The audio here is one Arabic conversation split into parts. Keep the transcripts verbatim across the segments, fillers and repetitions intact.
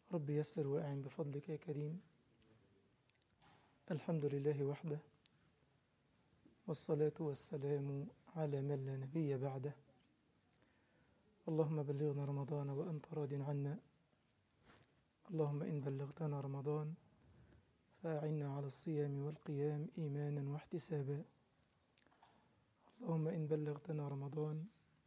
رب يسر وأعن بفضلك يا كريم. الحمد لله وحده، والصلاة والسلام على من لا نبي بعده. اللهم بلغنا رمضان وأنت راض عنا. اللهم إن بلغتنا رمضان فأعنا على الصيام والقيام إيمانا واحتسابا. اللهم إن بلغتنا رمضان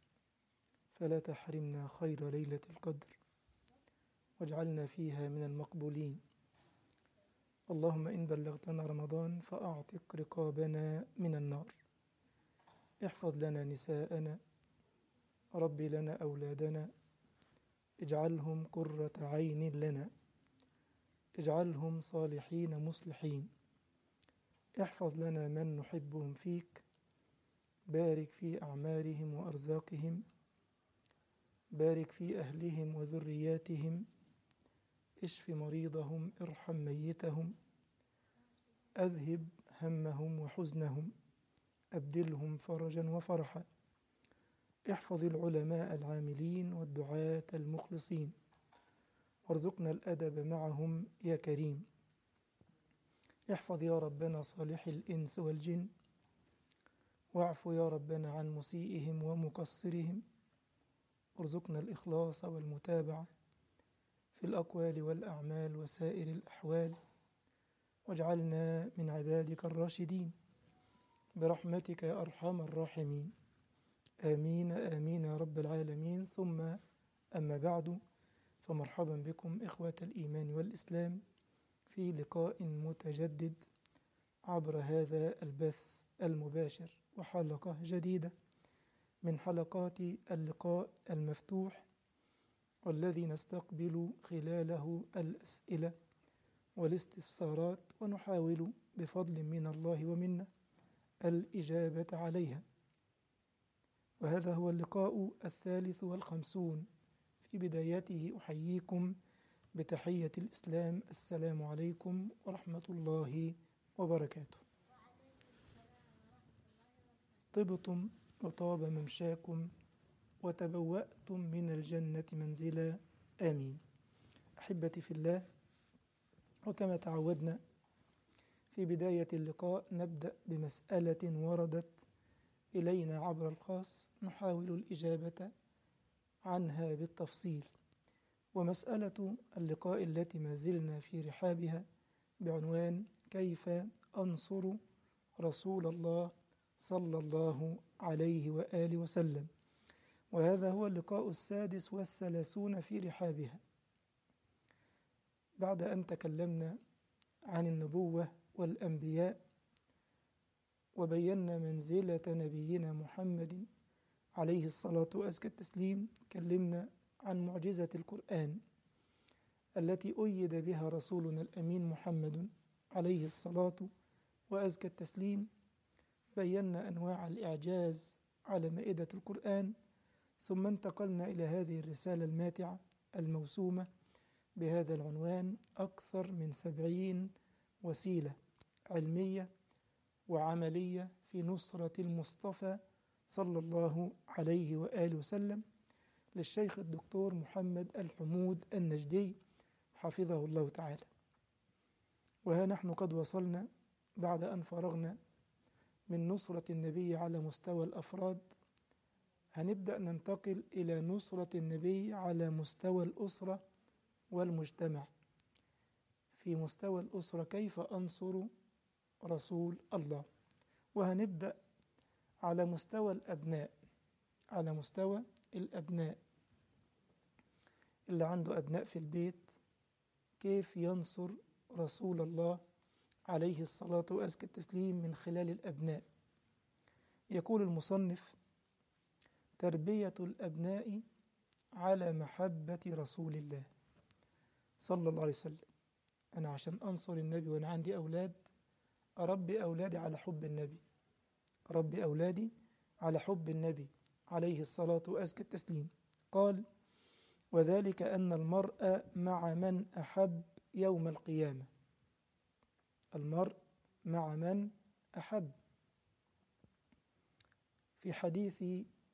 فلا تحرمنا خير ليلة القدر، واجعلنا فيها من المقبولين. اللهم إن بلغتنا رمضان فأعتق رقابنا من النار. احفظ لنا نساءنا، ربي لنا أولادنا، اجعلهم قرة عين لنا، اجعلهم صالحين مصلحين. احفظ لنا من نحبهم فيك، بارك في أعمارهم وأرزاقهم، بارك في أهلهم وذرياتهم، اشف مريضهم، ارحم ميتهم، أذهب همهم وحزنهم، أبدلهم فرجا وفرحا. احفظ العلماء العاملين والدعاة المخلصين، وارزقنا الأدب معهم يا كريم. احفظ يا ربنا صالح الإنس والجن، واعف يا ربنا عن مسيئهم ومقصرهم، وارزقنا الإخلاص والمتابعة في الأقوال والأعمال وسائر الأحوال، واجعلنا من عبادك الراشدين برحمتك يا أرحم الراحمين. آمين آمين يا رب العالمين. ثم أما بعد، فمرحبا بكم إخوة الإيمان والإسلام في لقاء متجدد عبر هذا البث المباشر، وحلقة جديدة من حلقات اللقاء المفتوح، والذي نستقبل خلاله الأسئلة والاستفسارات، ونحاول بفضل من الله ومنه الإجابة عليها. وهذا هو اللقاء الثالث والخمسون. في بدايته أحييكم بتحية الإسلام، السلام عليكم ورحمة الله وبركاته. طبتم وطاب ممشاكم وتبوأتم من الجنة منزلا، آمين. أحبتي في الله، وكما تعودنا في بداية اللقاء نبدأ بمسألة وردت إلينا عبر الخاص نحاول الإجابة عنها بالتفصيل. ومسألة اللقاء التي ما زلنا في رحابها بعنوان كيف أنصر رسول الله صلى الله عليه وآله وسلم، وهذا هو اللقاء السادس والثلاثون في رحابها، بعد أن تكلمنا عن النبوة والأنبياء وبينا منزلة نبينا محمد عليه الصلاة وأزكى التسليم. كلمنا عن معجزة القرآن التي أيد بها رسولنا الأمين محمد عليه الصلاة وأزكى التسليم. بينا أنواع الإعجاز على مائدة القرآن، ثم انتقلنا إلى هذه الرسالة الماتعة الموسومة بهذا العنوان: أكثر من سبعين وسيلة علمية وعملية في نصرة المصطفى صلى الله عليه وآله وسلم، للشيخ الدكتور محمد الحمود النجدي حفظه الله تعالى. وها نحن قد وصلنا بعد أن فرغنا من نصرة النبي على مستوى الأفراد، هنبدأ ننتقل إلى نصرة النبي على مستوى الأسرة والمجتمع. في مستوى الأسرة كيف أنصر رسول الله، وهنبدأ على مستوى الأبناء. على مستوى الأبناء اللي عنده أبناء في البيت، كيف ينصر رسول الله عليه الصلاة وأزكى التسليم من خلال الأبناء. يقول المصنف: تربية الأبناء على محبة رسول الله صلى الله عليه وسلم. أنا عشان أنصر النبي وأنا عندي أولاد، أربي أولادي على حب النبي، أربي أولادي على حب النبي عليه الصلاة وأزكى التسليم. قال: وذلك أن المرء مع من أحب يوم القيامة. المرء مع من أحب. في حديث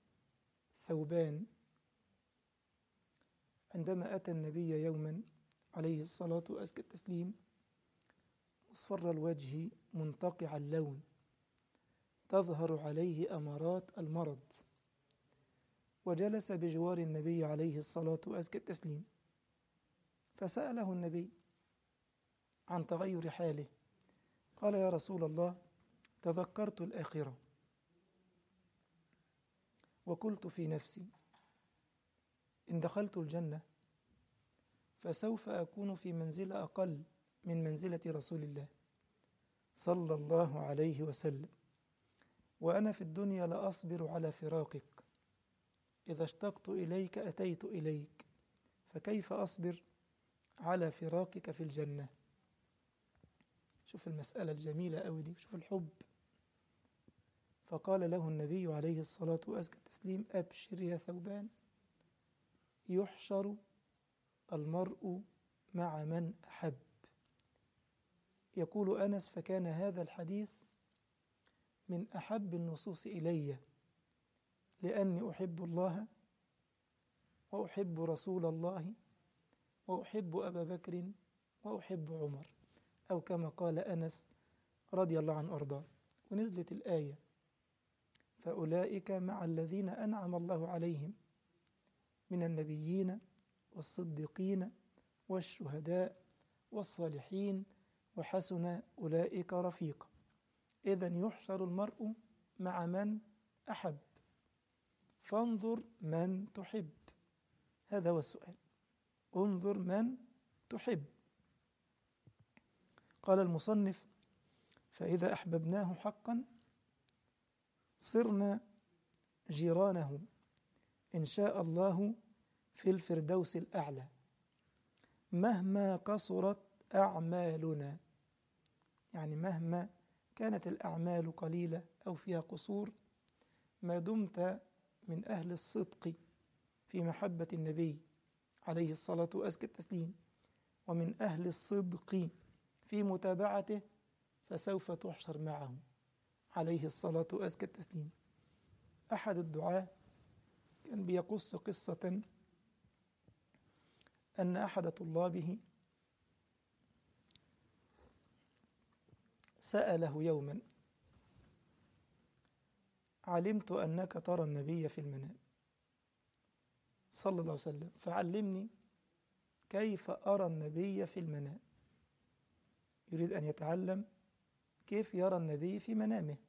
ثوبان عندما أتى النبي يوما عليه الصلاة وأزكى التسليم مصفر الوجه منتقع اللون تظهر عليه أمارات المرض، وجلس بجوار النبي عليه الصلاة وأزكى التسليم، فسأله النبي عن تغير حاله، قال: يا رسول الله، تذكرت الآخرة وقلت في نفسي إن دخلت الجنة فسوف أكون في منزلة أقل من منزلة رسول الله صلى الله عليه وسلم، وأنا في الدنيا لأصبر على فراقك، إذا اشتقت إليك أتيت إليك، فكيف أصبر على فراقك في الجنة؟ شوف المسألة الجميلة أوي دي، شوف الحب. فقال له النبي عليه الصلاة وأزكى التسليم: أبشر يا ثوبان، يحشر المرء مع من أحب. يقول أنس: فكان هذا الحديث من أحب النصوص إلي، لأني أحب الله وأحب رسول الله وأحب أبا بكر وأحب عمر، أو كما قال أنس رضي الله عنه وأرضاه. ونزلت الآية: فأولئك مع الذين أنعم الله عليهم من النبيين والصديقين والشهداء والصالحين وحسن أولئك رفيقا. إذن يحشر المرء مع من أحب، فانظر من تحب. هذا هو السؤال، انظر من تحب. قال المصنف: فإذا أحببناه حقا صرنا جيرانه إن شاء الله في الفردوس الأعلى مهما قصرت أعمالنا. يعني مهما كانت الأعمال قليلة أو فيها قصور، ما دمت من أهل الصدق في محبة النبي عليه الصلاة وأزكى التسليم، ومن أهل الصدق في متابعته، فسوف تحشر معه عليه الصلاة وأزكى التسليم. أحد الدعاة كان بيقص قصة أن أحد طلابه سأله يوما: علمت أنك ترى النبي في المنام صلى الله عليه وسلم، فعلمني كيف أرى النبي في المنام. يريد أن يتعلم كيف يرى النبي في منامه.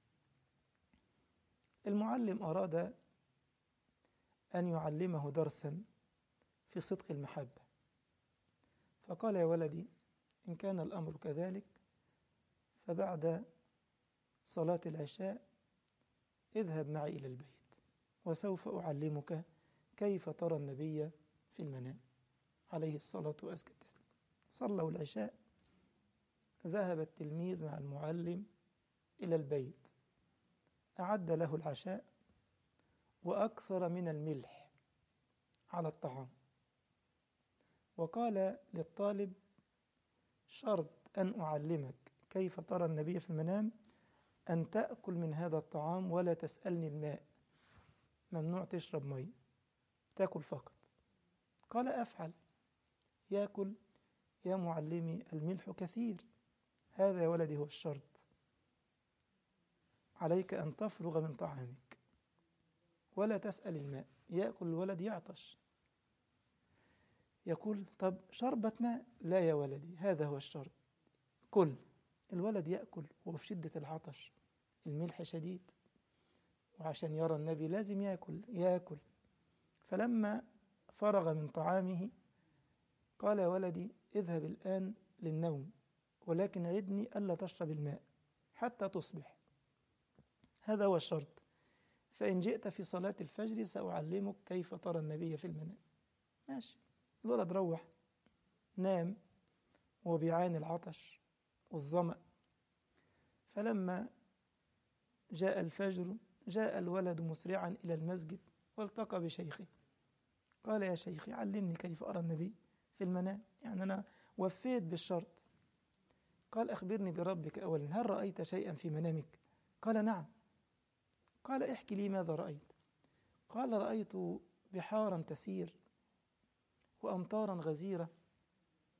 المعلم أراد أن يعلمه درسا في صدق المحبة، فقال: يا ولدي، إن كان الأمر كذلك فبعد صلاة العشاء اذهب معي إلى البيت وسوف أعلمك كيف ترى النبي في المنام عليه الصلاة وأزكى التسليم. صلوا العشاء، ذهب التلميذ مع المعلم إلى البيت، أعد له العشاء وأكثر من الملح على الطعام، وقال للطالب: شرط أن أعلمك كيف ترى النبي في المنام أن تأكل من هذا الطعام ولا تسألني الماء، ممنوع تشرب مي، تأكل فقط. قال: أفعل. يأكل: يا معلمي الملح كثير. هذا يا ولدي هو الشرط، عليك أن تفرغ من طعامك ولا تسأل الماء. يأكل الولد يعطش، يقول: طب شربة ماء؟ لا يا ولدي، هذا هو الشرط، كل. الولد يأكل وهو في شدة العطش، الملح شديد، وعشان يرى النبي لازم يأكل يأكل. فلما فرغ من طعامه قال: يا ولدي، اذهب الآن للنوم، ولكن عدني ألا تشرب الماء حتى تصبح، هذا هو الشرط، فإن جئت في صلاة الفجر سأعلمك كيف ترى النبي في المنام. ماشي. الولد روح نام وبيعاني العطش والظمأ. فلما جاء الفجر جاء الولد مسرعا إلى المسجد والتقى بشيخه، قال: يا شيخي، علمني كيف أرى النبي في المنام، يعني أنا وفيت بالشرط. قال: أخبرني بربك أولا، هل رأيت شيئا في منامك؟ قال: نعم. قال: احكي لي ماذا رأيت؟ قال: رأيت بحارا تسير وأمطارا غزيرة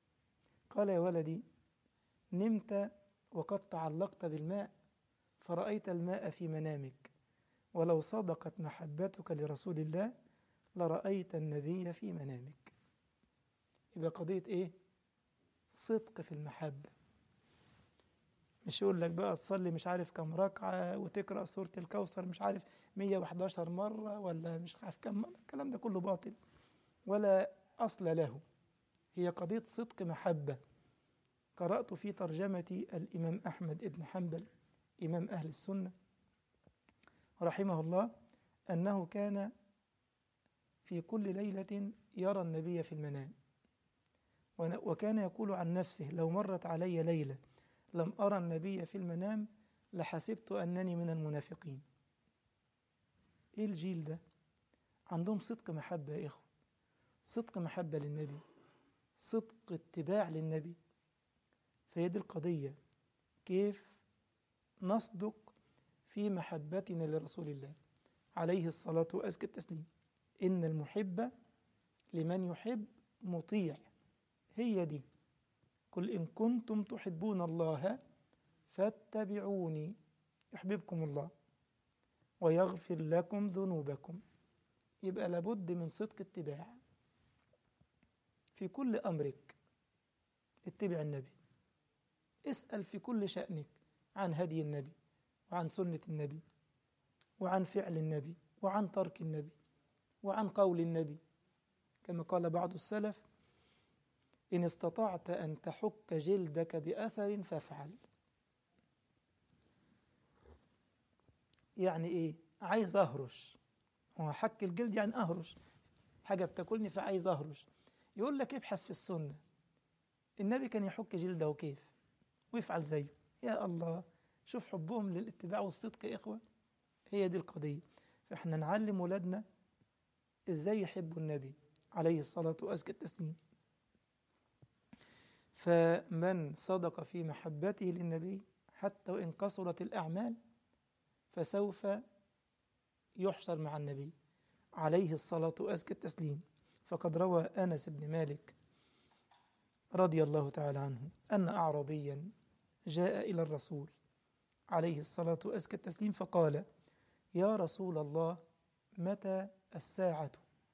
قال يا ولدي نمت وقد تعلقت بالماء فرأيت الماء في منامك، ولو صدقت محبتك لرسول الله لرأيت النبي في منامك. يبقى قضية إيه؟ صدق في المحبة. مش يقول لك بقى تصلي مش عارف كم ركعة وتقرأ سورة الكوثر مش عارف مية وحداشر مرة ولا مش عارف كم مرة، الكلام ده كله باطل ولا أصل له. هي قضية صدق محبة. قرأت في ترجمة الإمام أحمد بن حنبل إمام أهل السنة رحمه الله أنه كان في كل ليلة يرى النبي في المنام، وكان يقول عن نفسه لو مرت علي ليلة لم أرى النبي في المنام لحسبت أنني من المنافقين. إيه الجيل ده؟ عندهم صدق محبة يا إخوة، صدق محبة للنبي، صدق اتباع للنبي. فهي دي القضية، كيف نصدق في محبتنا لرسول الله عليه الصلاة وأزكى التسليم. إن المحب لمن يحب مطيع. هي دي، قل إن كنتم تحبون الله فاتبعوني يحببكم الله ويغفر لكم ذنوبكم. يبقى لابد من صدق اتباع في كل أمرك. اتبع النبي، اسأل في كل شأنك عن هدي النبي وعن سنة النبي وعن فعل النبي وعن ترك النبي وعن قول النبي، كما قال بعض السلف إن استطعت أن تحك جلدك بأثر فافعل. يعني إيه؟ عايز أهرش، هو حك الجلد يعني أهرش، حاجة بتاكلني فعايز أهرش. يقول لك ابحث في السنة، النبي كان يحك جلده كيف ويفعل زيه. يا الله، شوف حبهم للاتباع والصدق يا إخوة. هي دي القضية. فإحنا نعلم ولادنا إزاي يحبوا النبي عليه الصلاة وأزكى التسليم. فمن صدق في محبته للنبي حتى وإن قصرت الأعمال فسوف يحشر مع النبي عليه الصلاة وأزكى التسليم. فقد روى أنس بن مالك رضي الله تعالى عنه أن أعرابيا جاء إلى الرسول عليه الصلاة وأزكى التسليم فقال يا رسول الله متى الساعة؟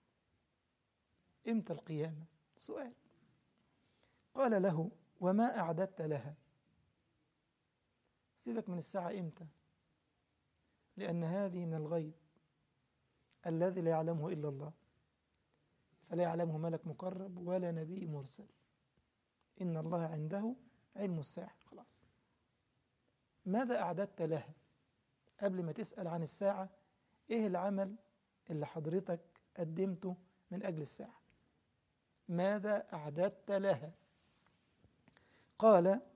إمتى القيامة؟ سؤال. قال له وما أعددت لها؟ سيبك من الساعة إمتى، لأن هذه من الغيب الذي لا يعلمه إلا الله، فلا يعلمه ملك مقرب ولا نبي مرسل. إن الله عنده علم الساعة. خلاص، ماذا أعددت لها؟ قبل ما تسأل عن الساعة، إيه العمل اللي حضرتك قدمته من أجل الساعة؟ ماذا أعددت لها؟ قال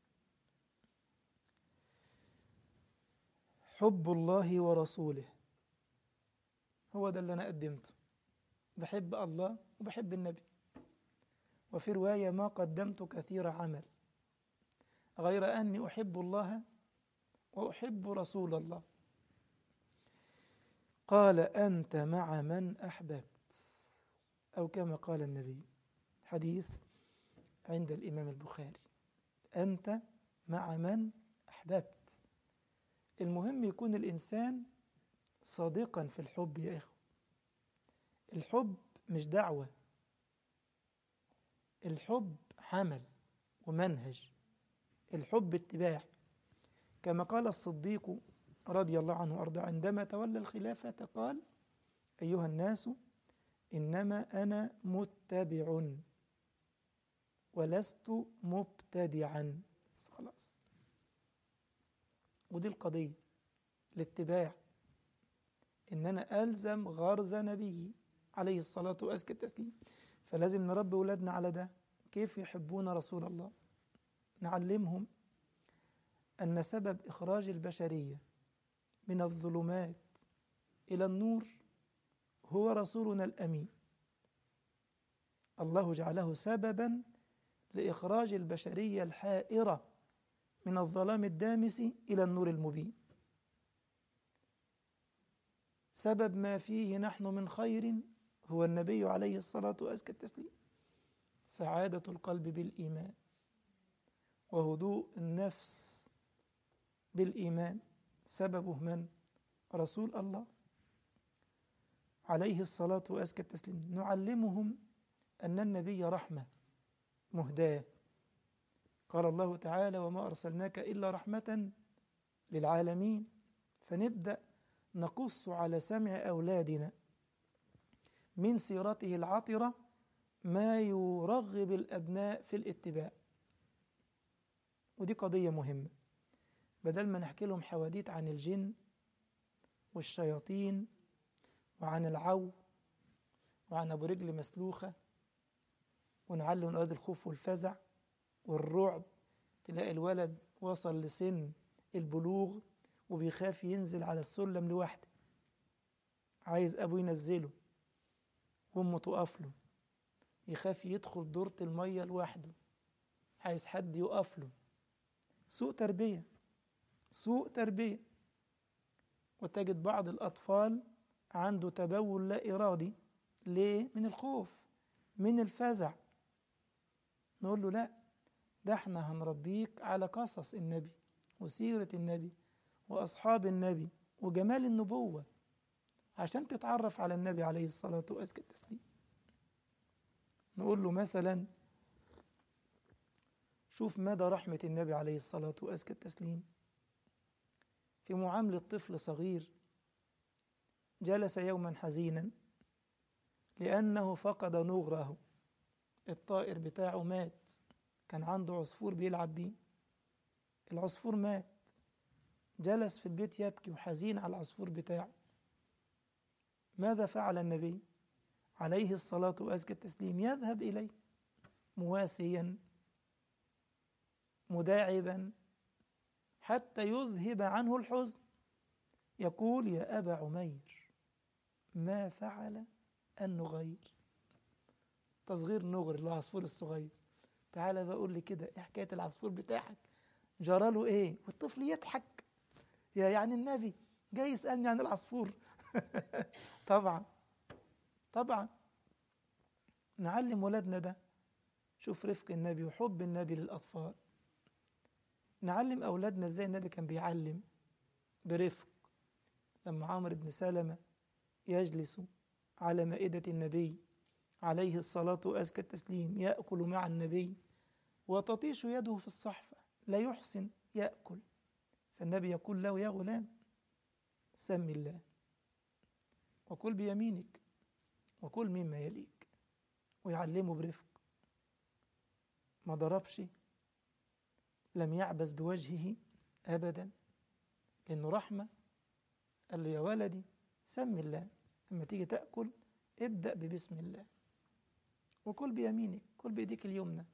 حب الله ورسوله. هو ده اللي أنا قدمته، بحب الله وبحب النبي. وفي رواية ما قدمت كثير عمل غير أني أحب الله وأحب رسول الله. قال أنت مع من أحببت، أو كما قال النبي، حديث عند الإمام البخاري، أنت مع من أحببت. المهم يكون الإنسان صادقا في الحب يا إخوة. الحب مش دعوة، الحب عمل ومنهج، الحب اتباع. كما قال الصديق رضي الله عنه وأرضاه عندما تولى الخلافة قال أيها الناس إنما أنا متبع ولست مبتدعا. خلاص، ودي القضية، الاتباع، إن أنا ألزم غرز نبيه عليه الصلاة وأزكى التسليم. فلازم نربي أولادنا على ده، كيف يحبون رسول الله. نعلمهم أن سبب إخراج البشرية من الظلمات إلى النور هو رسولنا الأمين. الله جعله سببا لإخراج البشرية الحائرة من الظلام الدامس إلى النور المبين. سبب ما فيه نحن من خير هو النبي عليه الصلاة وأزكى التسليم. سعادة القلب بالإيمان وهدوء النفس بالإيمان سببه من؟ رسول الله عليه الصلاة وأزكى التسليم. نعلمهم أن النبي رحمة مهداة. قال الله تعالى: وما أرسلناك إلا رحمة للعالمين. فنبدأ نقص على سمع أولادنا من سيرته العطرة ما يرغب الأبناء في الاتباع. ودي قضية مهمة، بدل ما نحكي لهم حواديت عن الجن والشياطين وعن العو وعن أبو رجل مسلوخة، ونعلم الأولاد الخوف والفزع والرعب. تلاقي الولد وصل لسن البلوغ وبيخاف ينزل على السلم لوحده، عايز أبوه ينزله وأمه تقف له. يخاف يدخل دورة المية لوحده، عايز حد يقف له. سوء تربية، سوء تربية. وتجد بعض الأطفال عنده تبول لا إرادي. ليه؟ من الخوف، من الفزع. نقول له لا، ده احنا هنربيك على قصص النبي وسيرة النبي وأصحاب النبي وجمال النبوة عشان تتعرف على النبي عليه الصلاة وأزكى التسليم. نقول له مثلا شوف مدى رحمة النبي عليه الصلاة وأزكى التسليم في معاملة طفل صغير جلس يوما حزينا لأنه فقد نغره، الطائر بتاعه مات، كان عنده عصفور بيلعب بيه، العصفور مات، جلس في البيت يبكي وحزين على العصفور بتاعه. ماذا فعل النبي عليه الصلاة وأزكى التسليم؟ يذهب إليه مواسيا مداعبا حتى يذهب عنه الحزن، يقول: يا أبا عمير ما فعل النغير. تصغير نغر العصفور الصغير. تعالى بقول لي كده، ايه حكاية العصفور بتاعك؟ جراله ايه؟ والطفل يضحك. يا يعني النبي جاي يسألني عن العصفور؟ طبعا طبعا نعلم ولادنا ده. شوف رفق النبي وحب النبي للأطفال. نعلم أولادنا ازاي النبي كان بيعلم برفق. لما عمرو بن سلمة يجلس على مائدة النبي عليه الصلاة وأزكى التسليم يأكل مع النبي وتطيش يده في الصحفة، لا يحسن يأكل، فالنبي يقول له: يا غلام سم الله وكل بيمينك وكل مما يليك، ويعلمه برفق. ما ضربش، لم يعبس بوجهه أبدا، لأنه رحمة. قال له: يا ولدي سم الله، لما تيجي تأكل ابدأ ببسم الله، وكل بيمينك، كل بإيديك اليمنى،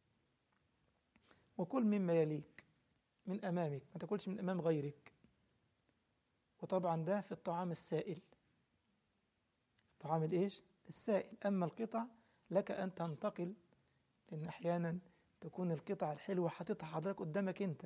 وكل مما يليك من أمامك، ما تاكلش من أمام غيرك. وطبعا ده في الطعام السائل، الطعام الإيش؟ السائل. أما القطع لك أن تنتقل، لأن أحيانا تكون القطع الحلوة حاططها حضرتك قدامك أنت،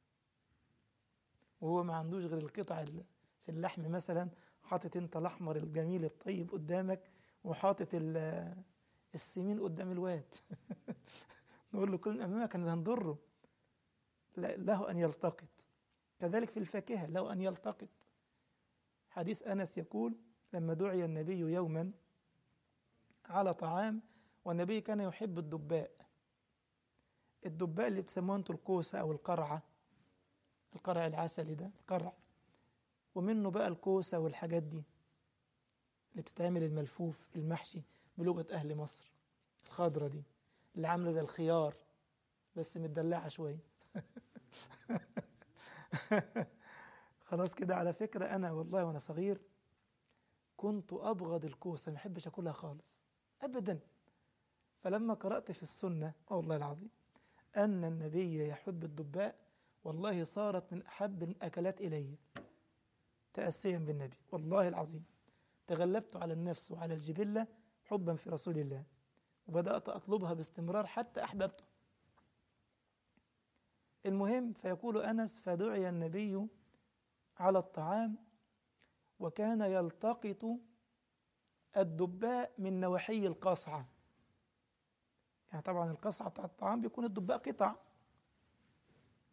وهو ما عندوش غير القطع في اللحم مثلا، حاطط أنت الأحمر الجميل الطيب قدامك، وحاطط السمين قدام الواد. نقول له: كل أمامك أن هنضره، له أن يلتقط. كذلك في الفاكهة له أن يلتقط. حديث أنس يقول: لما دعي النبي يوما على طعام، والنبي كان يحب الدباء، الدباء اللي بتسموه انتوا الكوسة أو القرعة، القرع العسلي ده القرع، ومنه بقى الكوسة والحاجات دي اللي تتعمل الملفوف المحشي بلغة أهل مصر، الخضرة دي اللي عاملة زي الخيار بس متدلعة شوية. خلاص كده. على فكرة أنا والله وأنا صغير كنت أبغض الكوسة، ما أحبش أكلها خالص أبدا. فلما قرأت في السنة والله العظيم أن النبي يحب الدباء، والله صارت من أحب الأكلات إلي تأسيا بالنبي. والله العظيم تغلبت على النفس وعلى الجبلة حبا في رسول الله، وبدأت أطلبها باستمرار حتى أحببته. المهم، فيقول أنس: فدعي النبي على الطعام وكان يلتقط الدباء من نواحي القصعة. يعني طبعا القصعة بتاع الطعام بيكون الدباء قطع،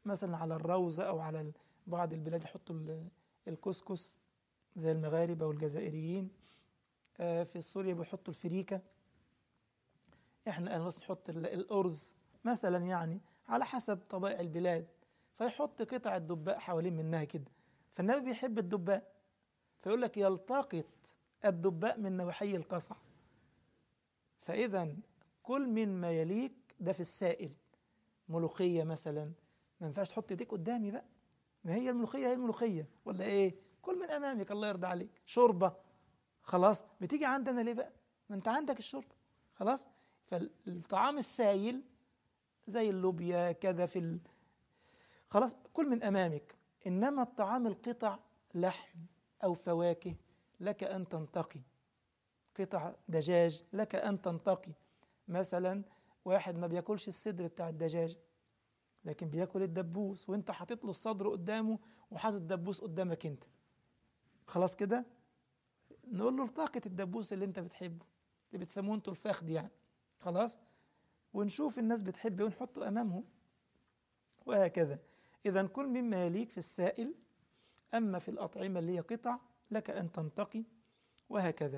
مثلا على الروزة أو على بعض البلاد يحطوا الكسكس زي المغاربة والجزائريين. في سوريا بيحطوا الفريكة، احنا بس نحط الأرز مثلا، يعني على حسب طبائع البلاد. فيحط قطع الدباء حوالين منها كده. فالنبي بيحب الدباء، فيقول لك يلتقط الدباء من نواحي القصع. فإذا كل من ما يليك ده في السائل. ملوخية مثلا ما ينفعش تحط ايديك قدامي بقى، ما هي الملوخية هي الملوخية ولا ايه؟ كل من امامك الله يرضى عليك. شوربة خلاص بتيجي عندنا ليه بقى؟ ما انت عندك الشوربة خلاص. فالطعام السائل زي اللوبيا كذا في ال... خلاص كل من امامك. انما الطعام القطع لحم او فواكه لك ان تنتقي، قطع دجاج لك ان تنتقي. مثلا واحد ما بياكلش الصدر بتاع الدجاج لكن بياكل الدبوس، وانت حاطط له الصدر قدامه وحاطط الدبوس قدامك انت، خلاص كده نقول له التقط الدبوس اللي انت بتحبه، اللي بتسموه انتوا الفخذ يعني، خلاص، ونشوف الناس بتحب ايه ونحطه امامهم، وهكذا. اذا كل مما يليك في السائل، اما في الاطعمه اللي هي قطع لك ان تنتقي، وهكذا.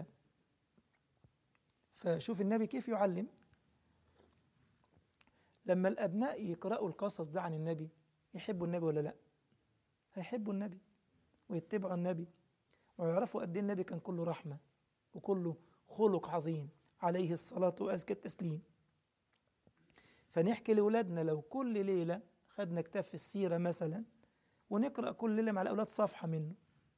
فشوف النبي كيف يعلم. لما الأبناء يقرأوا القصص ده عن النبي يحبوا النبي ولا لا؟ هيحبوا النبي ويتبعوا النبي ويعرفوا قد ايه النبي كان كله رحمة وكله خلق عظيم عليه الصلاة وأزكى التسليم. فنحكي لأولادنا لو كل ليلة خدنا كتاب في السيرة مثلا ونقرأ كل ليلة مع الأولاد صفحة منه،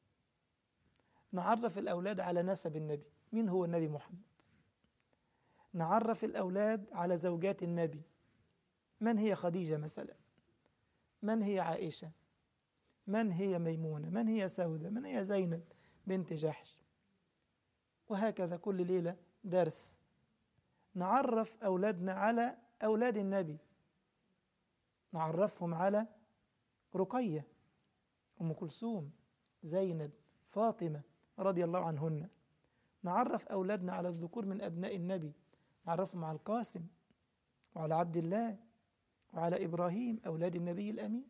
نعرف الأولاد على نسب النبي، مين هو النبي محمد، نعرف الأولاد على زوجات النبي، من هي خديجة مثلا، من هي عائشة، من هي ميمونة، من هي سودة، من هي زينب بنت جحش، وهكذا كل ليلة درس. نعرف أولادنا على أولاد النبي، نعرفهم على رقية، أم كلثوم، زينب، فاطمة رضي الله عنهن. نعرف أولادنا على الذكور من أبناء النبي، نعرفهم على القاسم وعلى عبد الله وعلى إبراهيم أولاد النبي الأمين.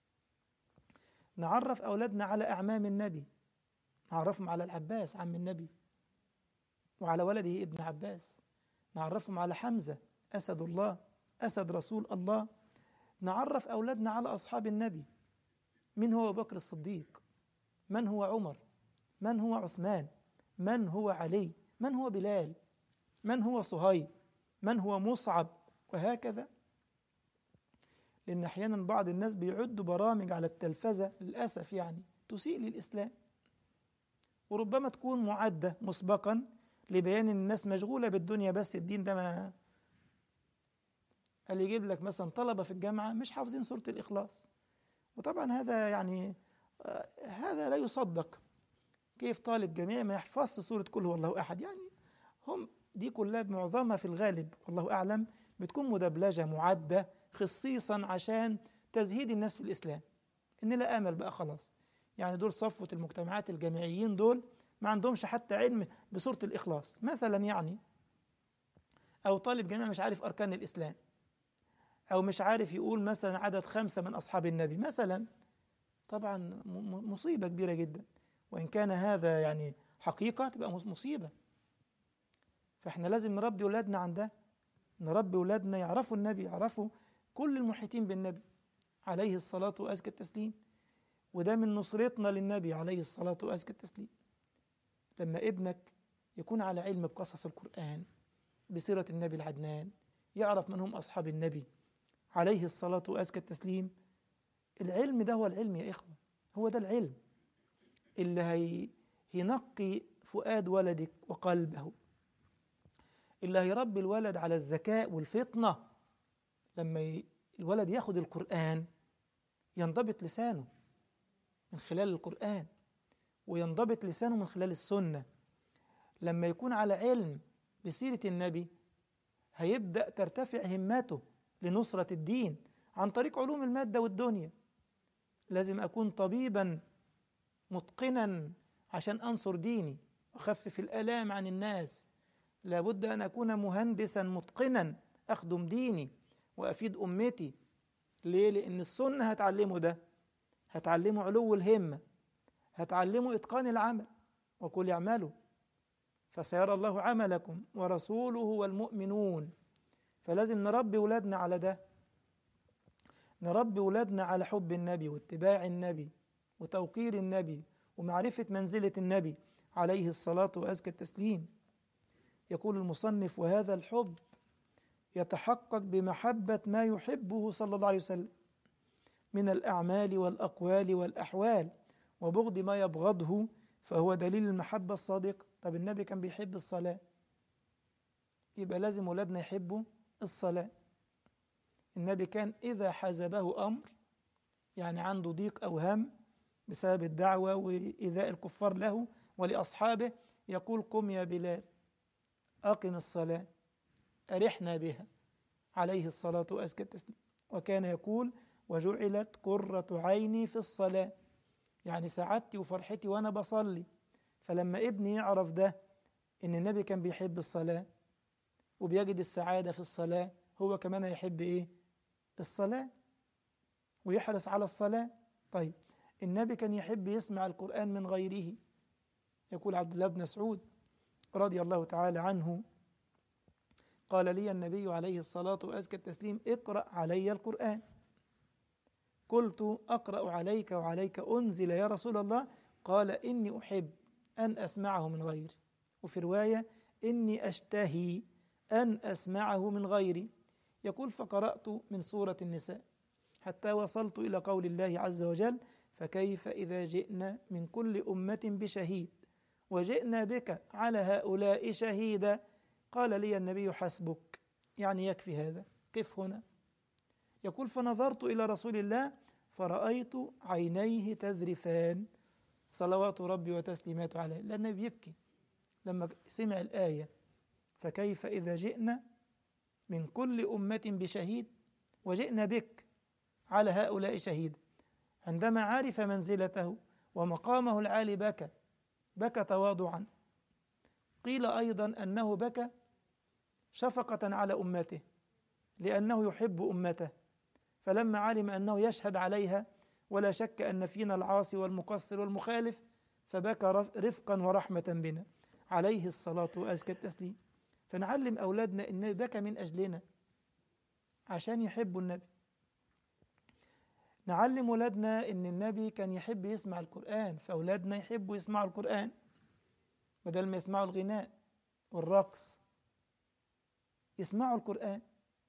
نعرف أولادنا على أعمام النبي، نعرفهم على العباس عم النبي وعلى ولده ابن عباس، نعرفهم على حمزة أسد الله أسد رسول الله. نعرف أولادنا على أصحاب النبي، من هو أبو بكر الصديق، من هو عمر، من هو عثمان، من هو علي، من هو بلال، من هو صهيب، من هو مصعب، وهكذا. لأن أحيانا بعض الناس بيعدوا برامج على التلفزة للأسف يعني تسيء للإسلام، وربما تكون معدة مسبقا لبيان الناس مشغولة بالدنيا، بس الدين ده ما اللي يجيب لك مثلا طلبة في الجامعة مش حافظين سورة الإخلاص، وطبعا هذا يعني آه هذا لا يصدق. كيف طالب جامعي ما يحفظش سورة قل هو الله أحد؟ يعني هم دي كلها معظمها في الغالب والله أعلم بتكون مدبلجة معدة خصيصا عشان تزهيد الناس في الإسلام، إن لا أمل بقى خلاص. يعني دول صفوة المجتمعات الجامعيين، دول ما عندهمش حتى علم بسورة الإخلاص مثلا يعني. أو طالب جامعي مش عارف أركان الإسلام، أو مش عارف يقول مثلا عدد خمسة من أصحاب النبي مثلا. طبعا مصيبة كبيرة جدا، وإن كان هذا يعني حقيقة تبقى مصيبة. فإحنا لازم نربي أولادنا عن ده، نربي أولادنا يعرفوا النبي، يعرفوا كل المحيطين بالنبي عليه الصلاة وأزكى التسليم. وده من نصرتنا للنبي عليه الصلاة وأزكى التسليم. لما ابنك يكون على علم بقصص القرآن، بسيرة النبي العدنان، يعرف من هم أصحاب النبي عليه الصلاة وأزكى التسليم. العلم ده هو العلم يا إخوة، هو ده العلم اللي هي هينقي فؤاد ولدك وقلبه، اللي هيربي الولد على الذكاء والفطنة. لما الولد ياخد القرآن ينضبط لسانه من خلال القرآن، وينضبط لسانه من خلال السنة. لما يكون على علم بسيرة النبي هيبدأ ترتفع همته لنصرة الدين عن طريق علوم المادة والدنيا. لازم أكون طبيبا متقنا عشان أنصر ديني وأخفف الآلام عن الناس. لابد أن أكون مهندسا متقنا أخدم ديني وأفيد أمتي. ليه؟ لأن السنة هتعلمه ده، هتعلمه علو الهمة، هتعلمه إتقان العمل، وقل اعملوا فسيرى الله عملكم ورسوله والمؤمنون. فلازم نربي ولادنا على ده، نربي ولادنا على حب النبي واتباع النبي وتوقير النبي ومعرفة منزلة النبي عليه الصلاة وأزكى التسليم. يقول المصنف: وهذا الحب يتحقق بمحبة ما يحبه صلى الله عليه وسلم من الأعمال والأقوال والأحوال، وبغض ما يبغضه، فهو دليل المحبة الصادقة. طب النبي كان بيحب الصلاة، يبقى لازم ولادنا يحبوا الصلاة. النبي كان إذا حزبه أمر، يعني عنده ضيق أو هم بسبب الدعوة وإيذاء الكفار له ولأصحابه، يقول: قم يا بلال أقم الصلاة أرحنا بها، عليه الصلاة وأزكى التسليم. وكان يقول: وجعلت قرة عيني في الصلاة، يعني سعادتي وفرحتي وأنا بصلي. فلما ابني يعرف ده، إن النبي كان بيحب الصلاة وبيجد السعادة في الصلاة، هو كمان يحب إيه؟ الصلاة، ويحرص على الصلاة. طيب النبي كان يحب يسمع القرآن من غيره. يقول عبد الله بن مسعود رضي الله تعالى عنه: قال لي النبي عليه الصلاة وأزكى التسليم: اقرأ علي القرآن. قلت: أقرأ عليك وعليك أنزل يا رسول الله؟ قال: إني أحب أن أسمعه من غيري، وفي رواية: إني أشتهي أن أسمعه من غيري. يقول: فقرأت من سورة النساء حتى وصلت إلى قول الله عز وجل: فكيف إذا جئنا من كل أمة بشهيد وجئنا بك على هؤلاء شهيدا. قال لي النبي: حسبك، يعني يكفي هذا، قف هنا. يقول: فنظرت إلى رسول الله فرأيت عينيه تذرفان، صلوات ربي وتسليماته عليه. لأن النبي يبكي لما سمع الآية: فكيف إذا جئنا من كل أمة بشهيد وجئنا بك على هؤلاء شهيدا. عندما عرف منزلته ومقامه العالي بكى، بكى تواضعا. قيل أيضا أنه بكى شفقة على أمته، لأنه يحب أمته، فلما علم أنه يشهد عليها ولا شك أن فينا العاصي والمقصر والمخالف، فبكى رفقا ورحمة بنا، عليه الصلاة وأزكى التسليم. فنعلم أولادنا أنه بكى من أجلنا عشان يحبوا النبي. نعلم أولادنا أن النبي كان يحب يسمع القرآن، فأولادنا يحبوا يسمعوا القرآن بدل ما يسمعوا الغناء والرقص، يسمعوا القرآن.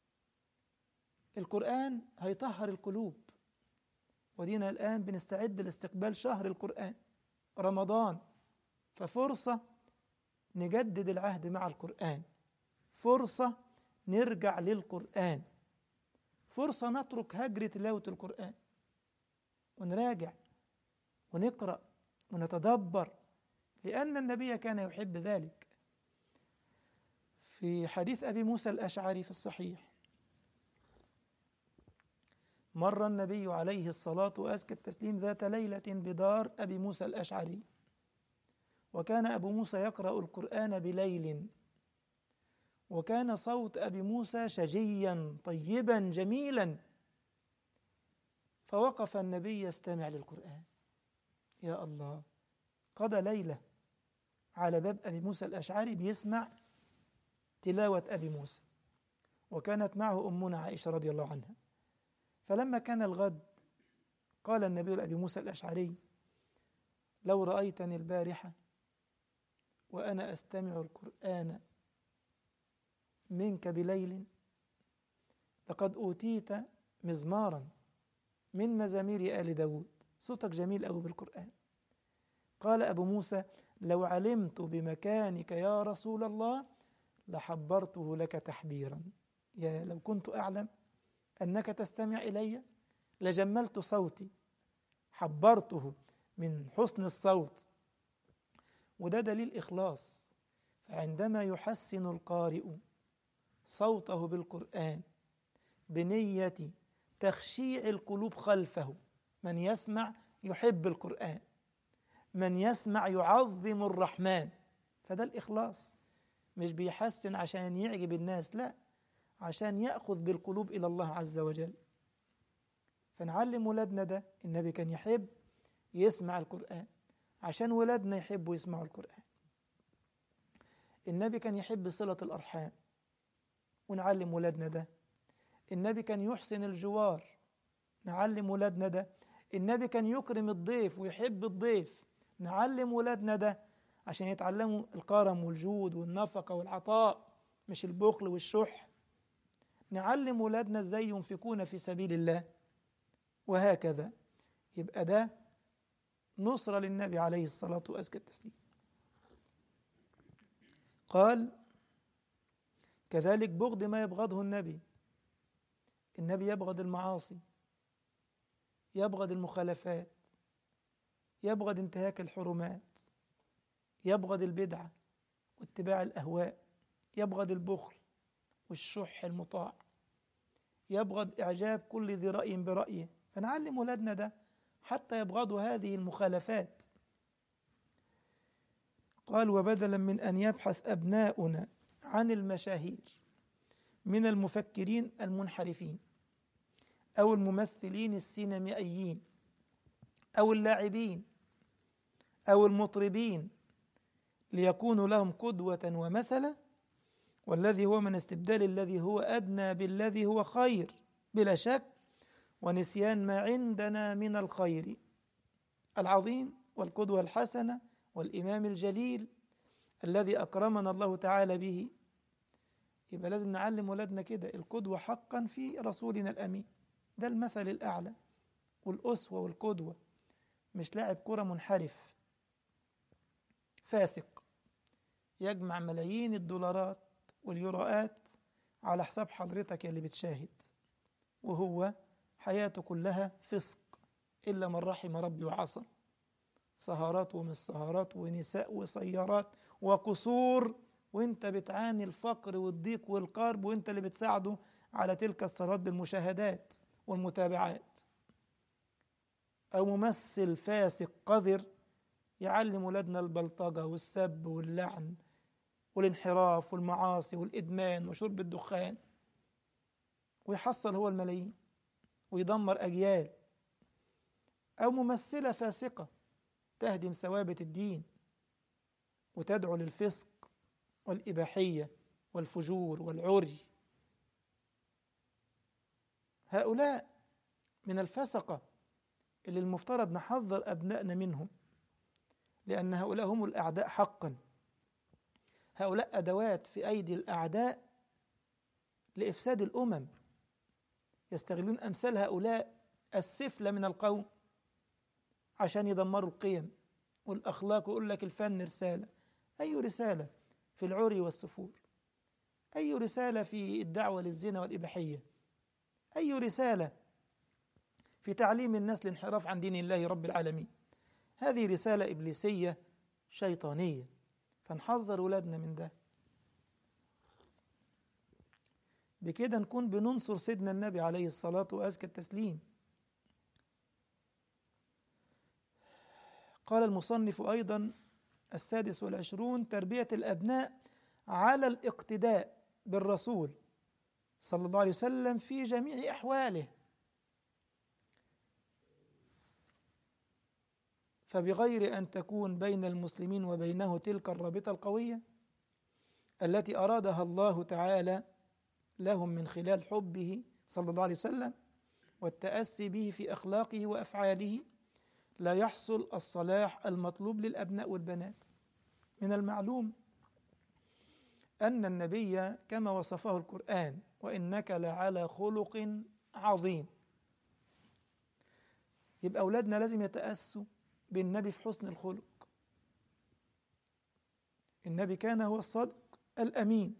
القرآن هيطهر القلوب، ودينا الآن بنستعد لاستقبال شهر القرآن رمضان، ففرصة نجدد العهد مع القرآن، فرصة نرجع للقرآن، فرصة نترك هجر تلاوة القرآن ونراجع ونقرأ ونتدبر، لأن النبي كان يحب ذلك. في حديث أبي موسى الأشعري في الصحيح: مر النبي عليه الصلاة وأزكى التسليم ذات ليلة بدار أبي موسى الأشعري، وكان أبو موسى يقرأ القرآن بليل، وكان صوت أبي موسى شجيا طيبا جميلا، فوقف النبي يستمع للقرآن. يا الله، قضى ليلة على باب أبي موسى الأشعري بيسمع تلاوة أبي موسى، وكانت معه أمنا عائشة رضي الله عنها. فلما كان الغد قال النبي لأبي موسى الأشعري: لو رأيتني البارحة وأنا أستمع القرآن منك بليل لقد أوتيت مزمارا من مزامير آل داود، صوتك جميل أوي بالقرآن. قال أبو موسى: لو علمت بمكانك يا رسول الله لحبرته لك تحبيرا. يا لو كنت أعلم أنك تستمع إلي لجملت صوتي، حبرته من حسن الصوت. وده دليل إخلاص. فعندما يحسن القارئ صوته بالقرآن بنية تخشيع القلوب خلفه، من يسمع يحب القرآن، من يسمع يعظم الرحمن، فده الإخلاص. مش بيحسن عشان يعجب الناس، لا، عشان يأخذ بالقلوب إلى الله عز وجل. فنعلم ولادنا ده. النبي كان يحب يسمع القرآن عشان ولادنا يحبوا يسمعوا القرآن. النبي كان يحب صلة الأرحام ونعلم ولادنا ده. النبي كان يحسن الجوار، نعلم ولادنا ده. النبي كان يكرم الضيف ويحب الضيف، نعلم ولادنا ده عشان يتعلموا الكرم والجود والنفقة والعطاء، مش البخل والشح. نعلم ولادنا ازاي ينفقون في سبيل الله، وهكذا. يبقى ده نصرة للنبي عليه الصلاة وأزكى التسليم. قال كذلك بغض ما يبغضه النبي. النبي يبغض المعاصي، يبغض المخالفات، يبغض انتهاك الحرمات، يبغض البدعة واتباع الأهواء، يبغض البخل والشح المطاع، يبغض إعجاب كل ذي رأي برأيه. فنعلم ولادنا ده حتى يبغضوا هذه المخالفات. قال وبدلا من أن يبحث أبناؤنا عن المشاهير من المفكرين المنحرفين أو الممثلين السينمائيين أو اللاعبين أو المطربين ليكونوا لهم قدوة ومثلا، والذي هو من استبدال الذي هو أدنى بالذي هو خير بلا شك، ونسيان ما عندنا من الخير العظيم والقدوة الحسنة والإمام الجليل الذي أكرمنا الله تعالى به. يبقى لازم نعلم ولادنا كده، القدوة حقا في رسولنا الأمين، ده المثل الأعلى والأسوة والقدوة، مش لاعب كرة منحرف فاسق يجمع ملايين الدولارات واليوروات على حساب حضرتك اللي بتشاهد، وهو حياته كلها فسق إلا من رحم ربي وعصى. سهرات ومش سهرات ونساء وسيارات وقصور، وانت بتعاني الفقر والضيق والقرب، وانت اللي بتساعده على تلك الثروات بالمشاهدات والمتابعات. أو ممثل فاسق قذر يعلم ولادنا البلطجة والسب واللعن والانحراف والمعاصي والإدمان وشرب الدخان، ويحصل هو الملايين ويدمر أجيال. أو ممثلة فاسقة تهدم ثوابت الدين وتدعو للفسق والإباحية والفجور والعري. هؤلاء من الفسقة اللي المفترض نحذر أبنائنا منهم، لأن هؤلاء هم الأعداء حقا. هؤلاء أدوات في أيدي الأعداء لإفساد الأمم، يستغلون أمثال هؤلاء السفلى من القوم عشان يدمروا القيم والأخلاق. ويقول لك الفن رسالة. أي رسالة في العري والسفور؟ أي رسالة في الدعوة للزنا والإباحية؟ أي رسالة في تعليم الناس الانحراف عن دين الله رب العالمين؟ هذه رسالة إبليسية شيطانية، فنحذر ولادنا من ده. بكده نكون بننصر سيدنا النبي عليه الصلاة وأزكى التسليم. قال المصنف أيضا السادس والعشرون: تربية الأبناء على الاقتداء بالرسول صلى الله عليه وسلم في جميع أحواله، فبغير أن تكون بين المسلمين وبينه تلك الرابطة القوية التي أرادها الله تعالى لهم من خلال حبه صلى الله عليه وسلم والتأسي به في أخلاقه وأفعاله، لا يحصل الصلاح المطلوب للأبناء والبنات. من المعلوم أن النبي كما وصفه القرآن: وإنك لعلى خلق عظيم. يبقى أولادنا لازم يتأسوا بالنبي في حسن الخلق. النبي كان هو الصادق الأمين،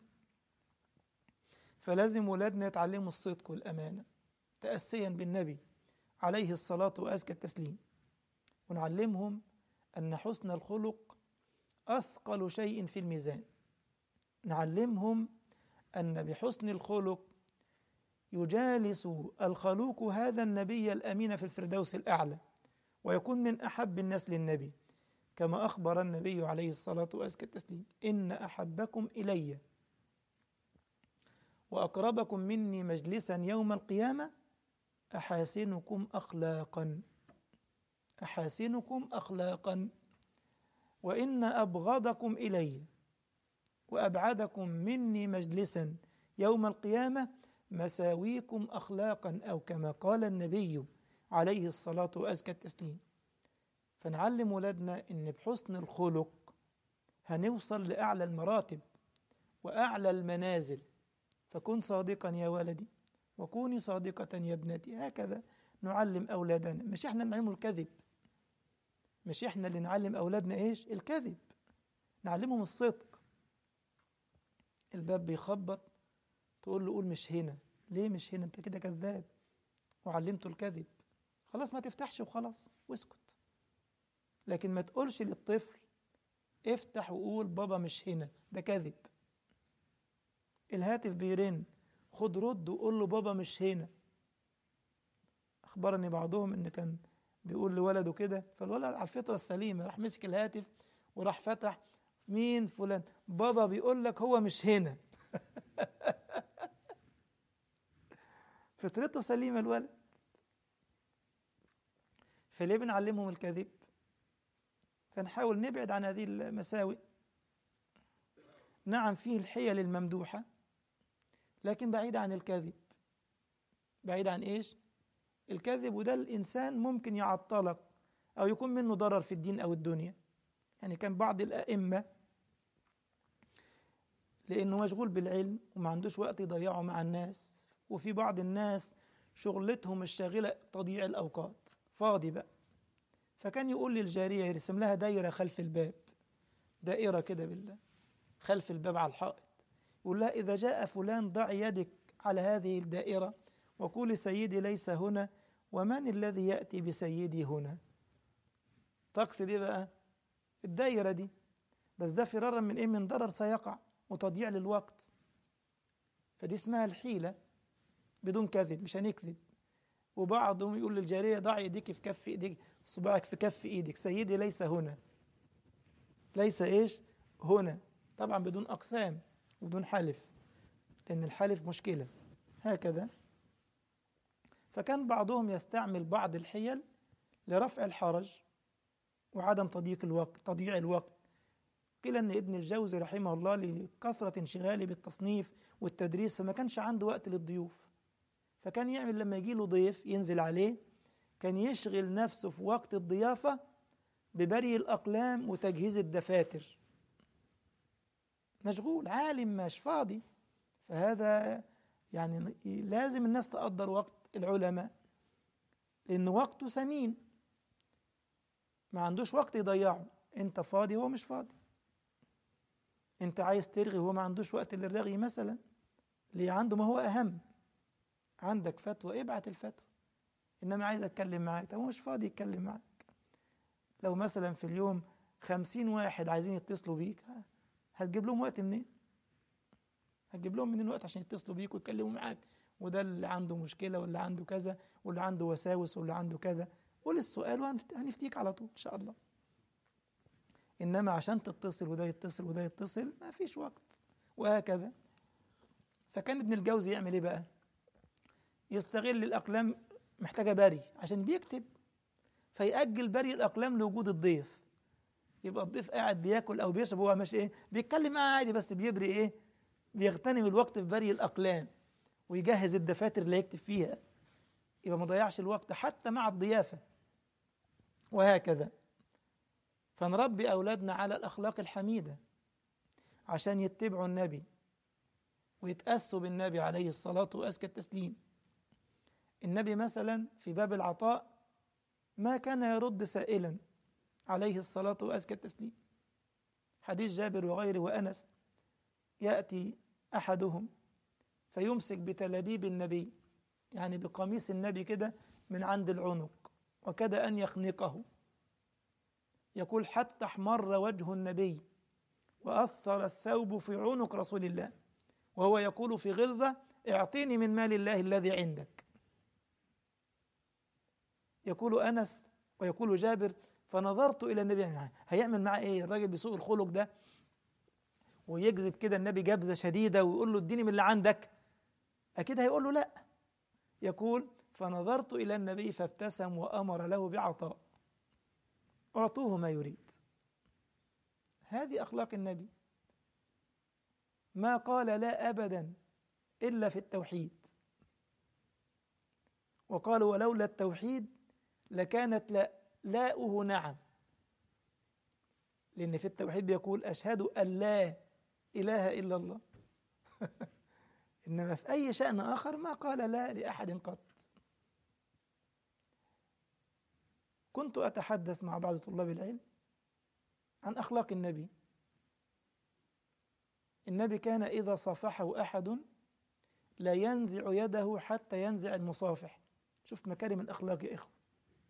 فلازم أولادنا يتعلموا الصدق والأمانة تأسيا بالنبي عليه الصلاة وأزكى التسليم. ونعلمهم أن حسن الخلق أثقل شيء في الميزان. نعلمهم أن بحسن الخلق يجالس الخلوق هذا النبي الأمين في الفردوس الأعلى، ويكون من أحب الناس للنبي، كما أخبر النبي عليه الصلاة وأزكى التسليم: إن أحبكم إلي وأقربكم مني مجلسا يوم القيامة أحاسنكم أخلاقا أحاسنكم أخلاقا وإن أبغضكم إلي وأبعدكم مني مجلسا يوم القيامة مساويكم أخلاقا، أو كما قال النبي عليه الصلاة وأزكى التسليم. فنعلم ولادنا إن بحسن الخلق هنوصل لأعلى المراتب وأعلى المنازل. فكن صادقا يا ولدي وكوني صادقة يا ابنتي. هكذا نعلم أولادنا، مش إحنا اللي نعلمهم الكذب، مش إحنا اللي نعلم أولادنا إيش الكذب، نعلمهم الصدق. الباب بيخبط تقول له قول مش هنا. ليه مش هنا؟ أنت كده كذاب وعلمته الكذب. خلاص ما تفتحش وخلاص واسكت. لكن ما تقولش للطفل افتح وقول بابا مش هنا، ده كذب. الهاتف بيرن، خد رد وقول له بابا مش هنا. أخبرني بعضهم إن كان بيقول لولده كده، فالولد على الفطرة السليمة راح مسك الهاتف وراح فتح، مين؟ فلان. بابا بيقول لك هو مش هنا. فطرته سليمة الولد. فليه بنعلمهم الكذب؟ فنحاول نبعد عن هذه المساوئ. نعم فيه الحيل الممدوحة، لكن بعيد عن الكذب. بعيد عن إيش؟ الكذب. وده الإنسان ممكن يعطلك أو يكون منه ضرر في الدين أو الدنيا. يعني كان بعض الأئمة لأنه مشغول بالعلم وما عندوش وقت يضيعه مع الناس، وفي بعض الناس شغلتهم الشاغلة تضييع الأوقات، فاضي بقى. فكان يقول للجارية يرسم لها دايرة خلف الباب، دائرة كده بالله خلف الباب على الحائط، يقول لها إذا جاء فلان ضع يدك على هذه الدائرة وقولي سيدي ليس هنا، ومن الذي يأتي بسيدي هنا؟ تقصد إيه بقى؟ الدائرة دي. بس ده فرارا من إيه؟ من ضرر سيقع وتضييع للوقت. فدي اسمها الحيلة بدون كذب، مش هنكذب. وبعضهم يقول للجارية ضع يديك في كف إيديك، صباعك في كف إيدك، سيدي ليس هنا. ليس إيش؟ هنا. طبعا بدون أقسام وبدون حلف، لأن الحلف مشكلة. هكذا. فكان بعضهم يستعمل بعض الحيل لرفع الحرج وعدم تضييق الوقت تضييع الوقت. قيل أن ابن الجوزي رحمه الله لكثرة انشغاله بالتصنيف والتدريس فما كانش عنده وقت للضيوف، فكان يعمل لما يجي له ضيف ينزل عليه كان يشغل نفسه في وقت الضيافة ببري الأقلام وتجهيز الدفاتر. مشغول، عالم مش فاضي. فهذا يعني لازم الناس تقدر وقت العلماء، لأن وقته ثمين، ما عندوش وقت يضيعه. انت فاضي هو مش فاضي، انت عايز ترغي هو ما عندوش وقت للرغي مثلا، ليه؟ عنده ما هو أهم. عندك فتوى ابعت الفتوى، إنما عايز أتكلم معاك، هو مش فاضي يتكلم معاك. لو مثلا في اليوم خمسين واحد عايزين يتصلوا بيك، هتجيب لهم وقت منين؟ هتجيب لهم منين وقت عشان يتصلوا بيك ويتكلموا معاك؟ وده اللي عنده مشكلة واللي عنده كذا واللي عنده وساوس واللي عنده كذا. قول السؤال وهنفتيك على طول إن شاء الله. إنما عشان تتصل وده يتصل وده يتصل ما فيش وقت. وهكذا. فكان ابن الجوزي يعمل إيه بقى؟ يستغل الأقلام محتاجة بري عشان بيكتب، فيأجل بري الأقلام لوجود الضيف. يبقى الضيف قاعد بياكل أو بيشرب، هو مش إيه بيتكلم معاه عادي، بس بيبري إيه؟ بيغتنم الوقت في بري الأقلام ويجهز الدفاتر اللي يكتب فيها، يبقى ما ضيعش الوقت حتى مع الضيافة. وهكذا. فنربي أولادنا على الأخلاق الحميدة عشان يتبعوا النبي ويتأسوا بالنبي عليه الصلاة وأزكى التسليم. النبي مثلا في باب العطاء ما كان يرد سائلا عليه الصلاة وأزكى التسليم. حديث جابر وغيره وأنس، يأتي أحدهم فيمسك بتلابيب النبي، يعني بقميص النبي كده من عند العنق، وكاد أن يخنقه، يقول حتى احمر وجه النبي وأثر الثوب في عنق رسول الله، وهو يقول في غلظة اعطيني من مال الله الذي عندك. يقول أنس ويقول جابر فنظرت إلى النبي، هيعمل معاه إيه الراجل بسوء الخلق ده ويجذب كده النبي جبزة شديدة ويقول له اديني من اللي عندك؟ أكيد هيقول له لا. يقول فنظرت إلى النبي فابتسم وأمر له بعطاء، أعطوه ما يريد. هذه أخلاق النبي، ما قال لا أبدا إلا في التوحيد، وقال ولولا التوحيد لكانت لا لاؤه نعم، لأن في التوحيد بيقول أشهد أن لا إله إلا الله. إنما في أي شأن آخر ما قال لا لأحد قط. كنت أتحدث مع بعض طلاب العلم عن أخلاق النبي. النبي كان إذا صافحه أحد لا ينزع يده حتى ينزع المصافح. شوف مكارم الأخلاق يا إخوة.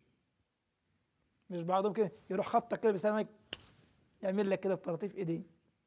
مش بعضهم كده يروح خبطك كده بسلامك، يعمل لك كده بطراطيف إيديه.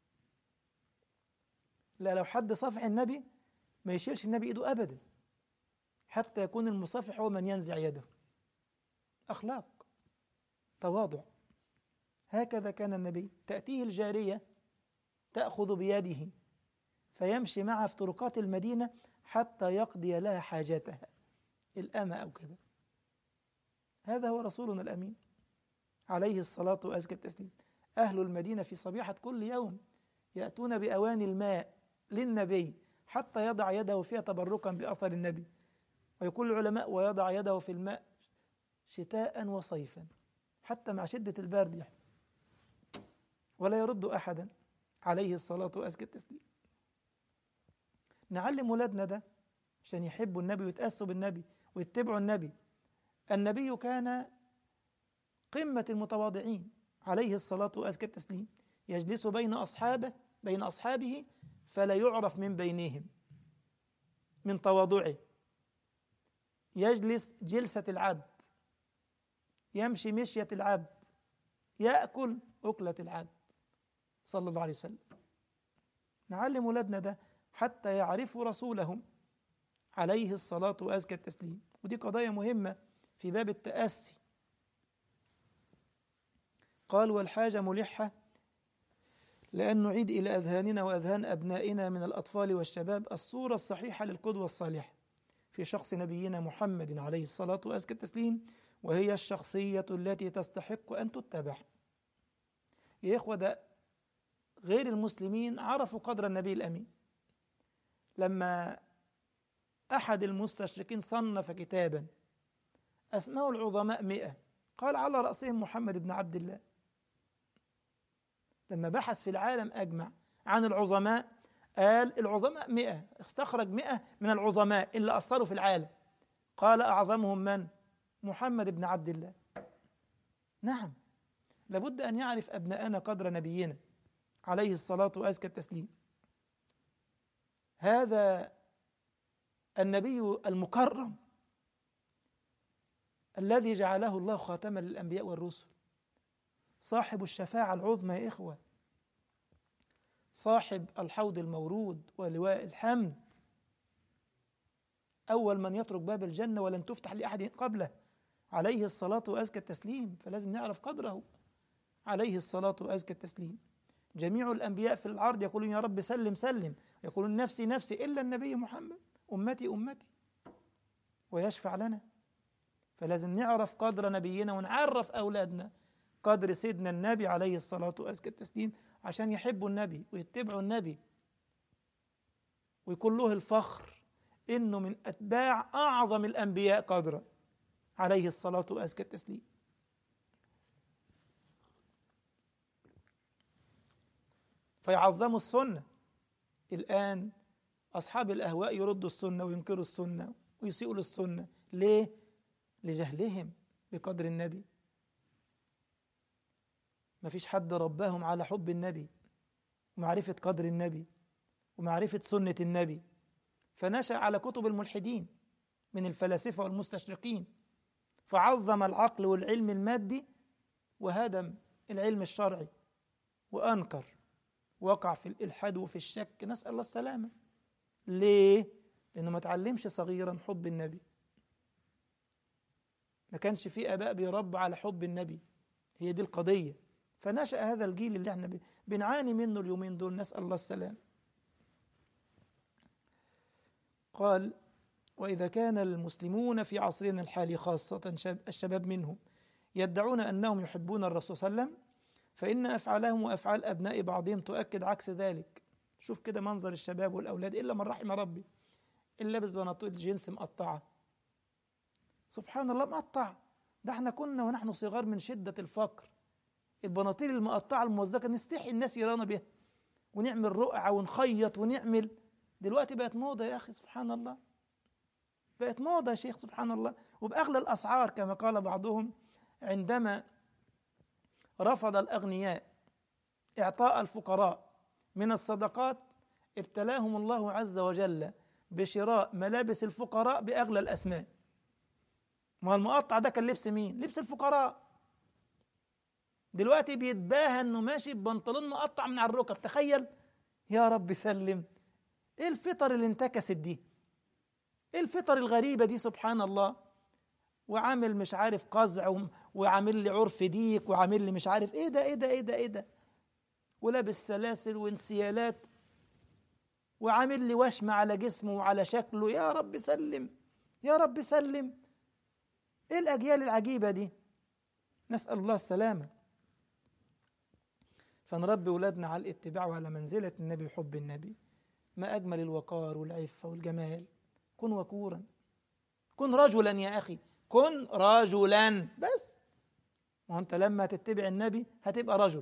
لا، لو حد صافح النبي ما يشيلش النبي إيده أبدا حتى يكون المصافح هو من ينزع يده. أخلاق، تواضع. هكذا كان النبي، تأتيه الجارية تأخذ بيده فيمشي معها في طرقات المدينة حتى يقضي لها حاجتها، الأمة أو كذا. هذا هو رسولنا الأمين عليه الصلاة وأزكى التسليم. أهل المدينة في صبيحة كل يوم يأتون بأواني الماء للنبي حتى يضع يده فيها تبركا بأثر النبي. ويقول العلماء ويضع يده في الماء شتاء وصيفا حتى مع شدة البرد، ولا يرد أحدا عليه الصلاة وأزكى التسليم. نعلم ولادنا ده عشان يحبوا النبي ويتأسوا بالنبي ويتبعوا النبي. النبي كان قمة المتواضعين عليه الصلاة وأزكى التسليم، يجلس بين أصحابه بين أصحابه فلا يعرف من بينهم من تواضعه. يجلس جلسة العبد، يمشي مشية العبد، يأكل أكلة العبد صلى الله عليه وسلم. نعلم ولادنا ده حتى يعرفوا رسولهم عليه الصلاة وأزكى التسليم. ودي قضايا مهمة في باب التأسي. قال والحاجة ملحة لأن نعيد إلى أذهاننا وأذهان أبنائنا من الأطفال والشباب الصورة الصحيحة للقدوة الصالحة في شخص نبينا محمد عليه الصلاة وأزكى التسليم، وهي الشخصية التي تستحق أن تتبع. يا إخوة، ده غير المسلمين عرفوا قدر النبي الأمين. لما أحد المستشرقين صنف كتابا أسماه العظماء مئة، قال على رأسهم محمد بن عبد الله. لما بحث في العالم أجمع عن العظماء قال العظماء مئة، استخرج مئة من العظماء اللي أثروا في العالم، قال أعظمهم من؟ محمد بن عبد الله. نعم، لابد أن يعرف أبناءنا قدر نبينا عليه الصلاة وأزكى التسليم. هذا النبي المكرم الذي جعله الله خاتما للأنبياء والرسل، صاحب الشفاعة العظمى يا إخوة، صاحب الحوض المورود ولواء الحمد، أول من يترك باب الجنة ولن تفتح لأحد قبله عليه الصلاة وأزكى التسليم. فلازم نعرف قدره عليه الصلاة وأزكى التسليم. جميع الأنبياء في العرض يقولون يا رب سلم سلم، يقولون نفسي نفسي، إلا النبي محمد أمتي أمتي، ويشفع لنا. فلازم نعرف قدر نبينا ونعرف أولادنا قدر سيدنا النبي عليه الصلاة وأزكى التسليم عشان يحبوا النبي ويتبعوا النبي ويكون له الفخر إنه من أتباع أعظم الأنبياء قدرا عليه الصلاة وأزكى التسليم. فيعظموا السنة. الآن أصحاب الأهواء يردوا السنة وينكروا السنة ويسيئوا للسنة. ليه؟ لجهلهم بقدر النبي. ما فيش حد رباهم على حب النبي ومعرفة قدر النبي ومعرفة سنة النبي، فنشأ على كتب الملحدين من الفلاسفة والمستشرقين، فعظم العقل والعلم المادي وهدم العلم الشرعي وأنكر، وقع في الإلحاد وفي الشك، نسأل الله السلامة. ليه؟ لأنه ما تعلمش صغيرا حب النبي، ما كانش في آباء بيربوا على حب النبي، هي دي القضية. فنشأ هذا الجيل اللي احنا بنعاني منه اليومين دول، نسأل الله السلام. قال وإذا كان المسلمون في عصرنا الحالي خاصة الشباب منهم يدعون أنهم يحبون الرسول صلى الله عليه وسلم، فإن أفعالهم وأفعال أبناء بعضهم تؤكد عكس ذلك. شوف كده منظر الشباب والأولاد إلا من رحم ربي، اللي لابس بناطيل جينز مقطعة، سبحان الله مقطع. ده احنا كنا ونحن صغار من شدة الفقر البناطيل المقطعة الممزقة نستحي الناس يرانا بها ونعمل رقعة ونخيط ونعمل. دلوقتي بقت موضة يا أخي، سبحان الله، بقت موضة يا شيخ، سبحان الله، وبأغلى الأسعار كما قال بعضهم عندما رفض الأغنياء إعطاء الفقراء من الصدقات ابتلاهم الله عز وجل بشراء ملابس الفقراء بأغلى الأثمان. ما المقطع ده كان لبس مين؟ لبس الفقراء. دلوقتي بيتباهى انه ماشي ببنطلون مقطع من على الركب، تخيل يا رب سلم. ايه الفطر اللي انتكست دي؟ ايه الفطر الغريبة دي؟ سبحان الله. وعامل مش عارف قزع وعامل لي عرف ديك وعامل لي مش عارف ايه ده ايه ده ايه ده ايه ده ولابس سلاسل وانسيالات وعامل لي وشم على جسمه وعلى شكله. يا رب سلم يا رب سلم. ايه الاجيال العجيبة دي؟ نسأل الله السلامة. فنربي أولادنا على الاتباع وعلى منزلة النبي وحب النبي. ما أجمل الوقار والعفة والجمال. كن وقورا، كن رجلا يا أخي، كن رجلا بس. وأنت لما تتبع النبي هتبقى رجل.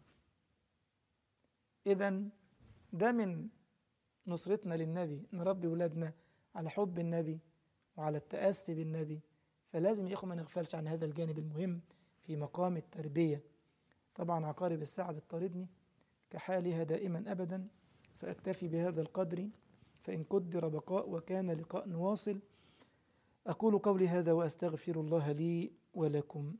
إذن ده من نصرتنا للنبي، نربي أولادنا على حب النبي وعلى التأسي بالنبي. فلازم يا إخوة ما نغفلش عن هذا الجانب المهم في مقام التربية. طبعا عقارب الساعة بتطاردني كحالها دائما أبدا، فأكتفي بهذا القدر، فإن قدر بقاء وكان لقاء نواصل. أقول قولي هذا وأستغفر الله لي ولكم.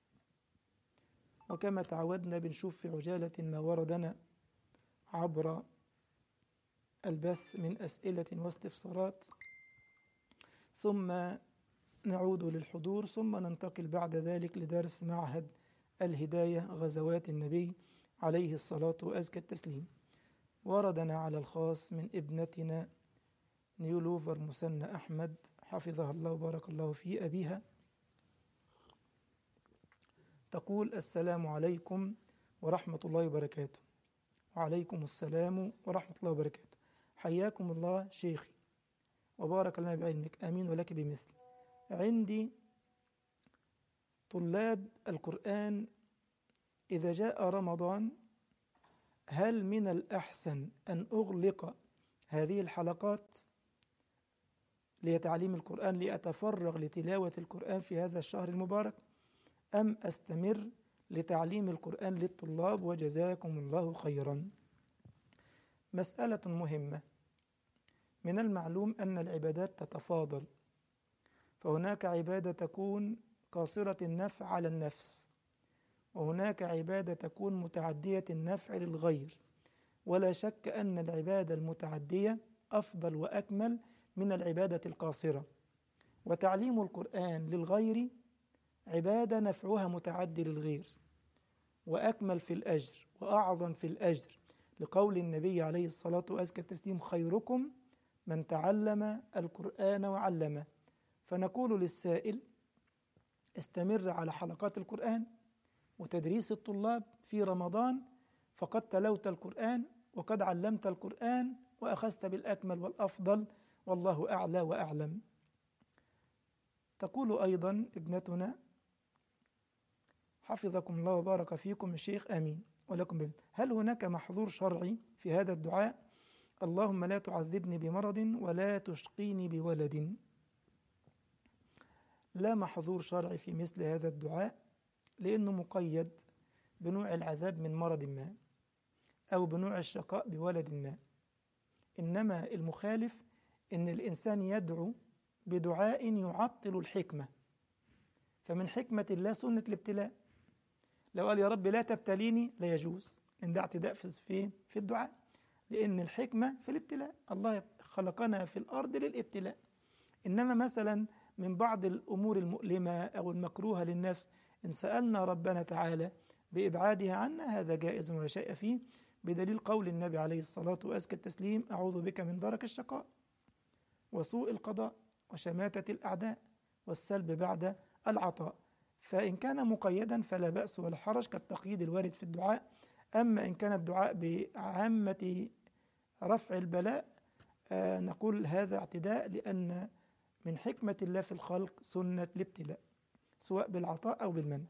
وكما تعودنا بنشوف في عجالة ما وردنا عبر البث من أسئلة واستفسارات، ثم نعود للحضور، ثم ننتقل بعد ذلك لدرس معهد الهداية غزوات النبي عليه الصلاة وأزكى التسليم. وردنا على الخاص من ابنتنا نيولوفر مسنى أحمد حفظها الله وبارك الله في أبيها، تقول: السلام عليكم ورحمة الله وبركاته. وعليكم السلام ورحمة الله وبركاته. حياكم الله شيخي وبارك لنا بعلمك، آمين ولك بمثل. عندي طلاب القرآن إذا جاء رمضان هل من الأحسن أن أغلق هذه الحلقات لتعليم القرآن لأتفرغ لتلاوة القرآن في هذا الشهر المبارك، أم أستمر لتعليم القرآن للطلاب؟ وجزاكم الله خيرا. مسألة مهمة. من المعلوم أن العبادات تتفاضل، فهناك عبادة تكون قاصرة النفع على النفس، وهناك عبادة تكون متعدية النفع للغير، ولا شك أن العبادة المتعدية أفضل وأكمل من العبادة القاصرة. وتعليم القرآن للغير عبادة نفعها متعدي للغير وأكمل في الأجر وأعظم في الأجر، لقول النبي عليه الصلاة وأزكى التسليم: خيركم من تعلم القرآن وعلمه. فنقول للسائل: استمر على حلقات القرآن وتدريس الطلاب في رمضان، فقد تلوت القرآن وقد علمت القرآن وأخذت بالأكمل والأفضل، والله أعلى وأعلم. تقول أيضا ابنتنا حفظكم الله وبارك فيكم الشيخ، آمين ولكم بمثل: هل هناك محظور شرعي في هذا الدعاء؟ اللهم لا تعذبني بمرض ولا تشقيني بولد. لا محظور شرعي في مثل هذا الدعاء، لأنه مقيد بنوع العذاب من مرض ما أو بنوع الشقاء بولد ما. إنما المخالف إن الإنسان يدعو بدعاء يعطل الحكمة، فمن حكمة الله سنة الابتلاء. لو قال يا رب لا تبتليني لا يجوز، إن ده اعتداء في فين؟ في الدعاء، لأن الحكمة في الابتلاء. الله خلقنا في الأرض للابتلاء. إنما مثلا من بعض الأمور المؤلمة أو المكروهة للنفس إن سألنا ربنا تعالى بإبعادها عنا هذا جائز ولا شيء فيه، بدليل قول النبي عليه الصلاة وأزكى التسليم: أعوذ بك من درك الشقاء وسوء القضاء وشماتة الأعداء والسلب بعد العطاء. فإن كان مقيدا فلا بأس ولا حرج كالتقييد الوارد في الدعاء. أما إن كان الدعاء بعامة رفع البلاء آه نقول هذا اعتداء، لأن من حكمة الله في الخلق سنة الابتلاء سواء بالعطاء أو بالمنع.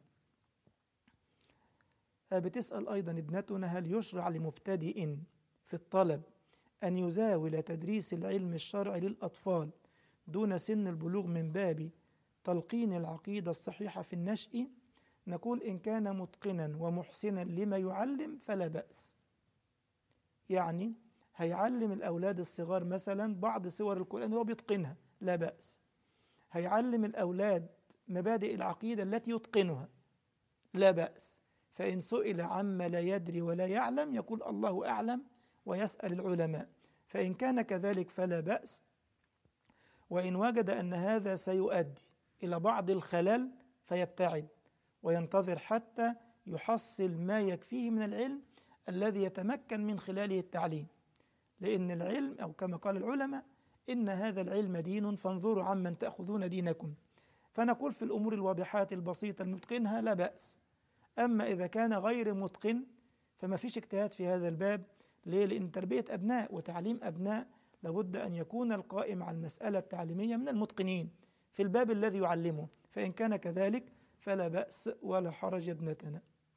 آه بتسأل أيضا ابنتنا: هل يشرع لمبتدئ في الطلب أن يزاول تدريس العلم الشرعي للأطفال دون سن البلوغ من باب تلقين العقيدة الصحيحة في النشء؟ نقول إن كان متقنا ومحسنا لما يعلم فلا بأس. يعني هيعلم الأولاد الصغار مثلا بعض سور القرآن وهو بيتقنها، لا بأس. هيعلم الأولاد مبادئ العقيدة التي يتقنها، لا بأس. فإن سئل عما لا يدري ولا يعلم يقول الله أعلم ويسأل العلماء، فإن كان كذلك فلا بأس. وإن وجد أن هذا سيؤدي إلى بعض الخلل فيبتعد وينتظر حتى يحصل ما يكفيه من العلم الذي يتمكن من خلاله التعليم، لأن العلم أو كما قال العلماء إن هذا العلم دين فانظروا عمن تأخذون دينكم. فنقول في الأمور الواضحات البسيطة المتقنها لا بأس. أما إذا كان غير متقن فما فيش اجتهاد في هذا الباب. ليه؟ لأن تربية أبناء وتعليم أبناء لابد أن يكون القائم على المسألة التعليمية من المتقنين في الباب الذي يعلمه، فإن كان كذلك فلا بأس ولا حرج ابنتنا.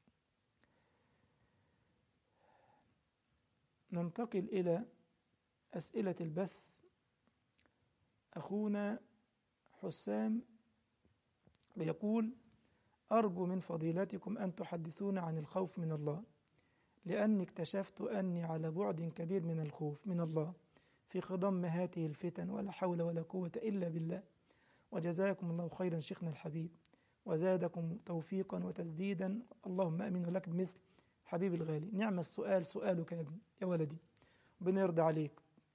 ننتقل إلى أسئلة البث. أخونا حسام بيقول: أرجو من فضيلتكم أن تحدثون عن الخوف من الله، لأني اكتشفت أني على بعد كبير من الخوف من الله في خضم هذه الفتن، ولا حول ولا قوة إلا بالله. وجزاكم الله خيرا شيخنا الحبيب، وزادكم توفيقا وتسديدا، اللهم أمين لك بمثل حبيبي الغالي. نعم السؤال سؤالك يا ابني يا ولدي، بنرضى عليك.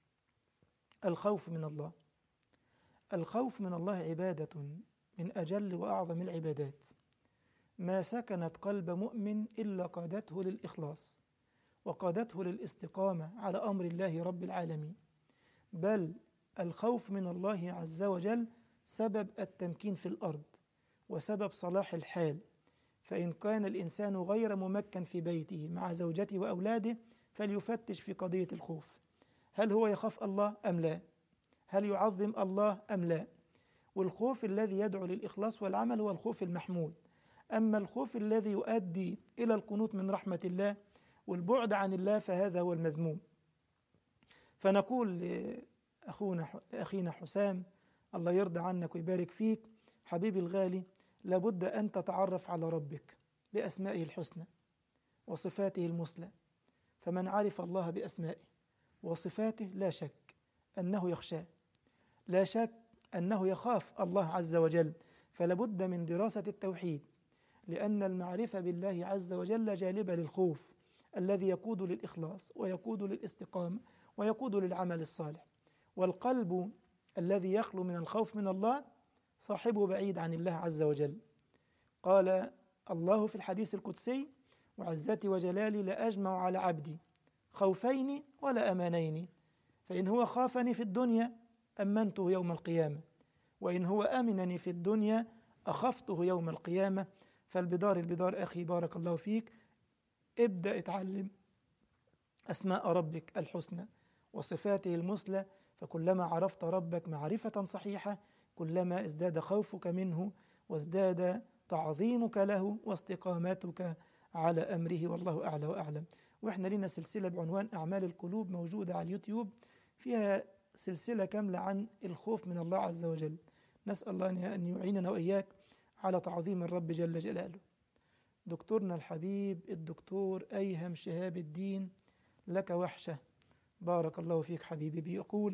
الخوف من الله، الخوف من الله عبادة من أجل وأعظم العبادات، ما سكنت قلب مؤمن إلا قادته للإخلاص وقادته للاستقامة على أمر الله رب العالمين. بل الخوف من الله عز وجل سبب التمكين في الأرض وسبب صلاح الحال. فإن كان الإنسان غير ممكن في بيته مع زوجته وأولاده فليفتش في قضية الخوف، هل هو يخاف الله أم لا؟ هل يعظم الله أم لا؟ والخوف الذي يدعو للإخلاص والعمل هو الخوف المحمود. أما الخوف الذي يؤدي إلى القنوط من رحمة الله والبعد عن الله فهذا هو المذموم. فنقول لأخونا أخينا حسام الله يرضى عنك ويبارك فيك حبيبي الغالي، لابد أن تتعرف على ربك بأسمائه الحسنى وصفاته المثلى. فمن عرف الله بأسمائه وصفاته لا شك أنه يخشاه، لا شك أنه يخاف الله عز وجل. فلابد من دراسة التوحيد، لأن المعرفة بالله عز وجل جالبة للخوف الذي يقود للإخلاص ويقود للاستقامة ويقود للعمل الصالح. والقلب الذي يخلو من الخوف من الله صاحبه بعيد عن الله عز وجل. قال الله في الحديث القدسي: وعزتي وجلالي لأجمع على عبدي خوفين ولا أمانين، فإن هو خافني في الدنيا أمنته يوم القيامة، وإن هو أمنني في الدنيا أخفته يوم القيامة. فالبدار البدار أخي بارك الله فيك، ابدأ اتعلم أسماء ربك الحسنى وصفاته المثلى، فكلما عرفت ربك معرفة صحيحة كلما ازداد خوفك منه وازداد تعظيمك له واستقامتك على أمره، والله أعلى وأعلم. وإحنا لنا سلسلة بعنوان أعمال القلوب موجودة على اليوتيوب، فيها سلسلة كاملة عن الخوف من الله عز وجل. نسأل الله أن يعيننا وإياك على تعظيم الرب جل جلاله. دكتورنا الحبيب الدكتور أيهم شهاب الدين لك وحشة، بارك الله فيك حبيبي، بيقول: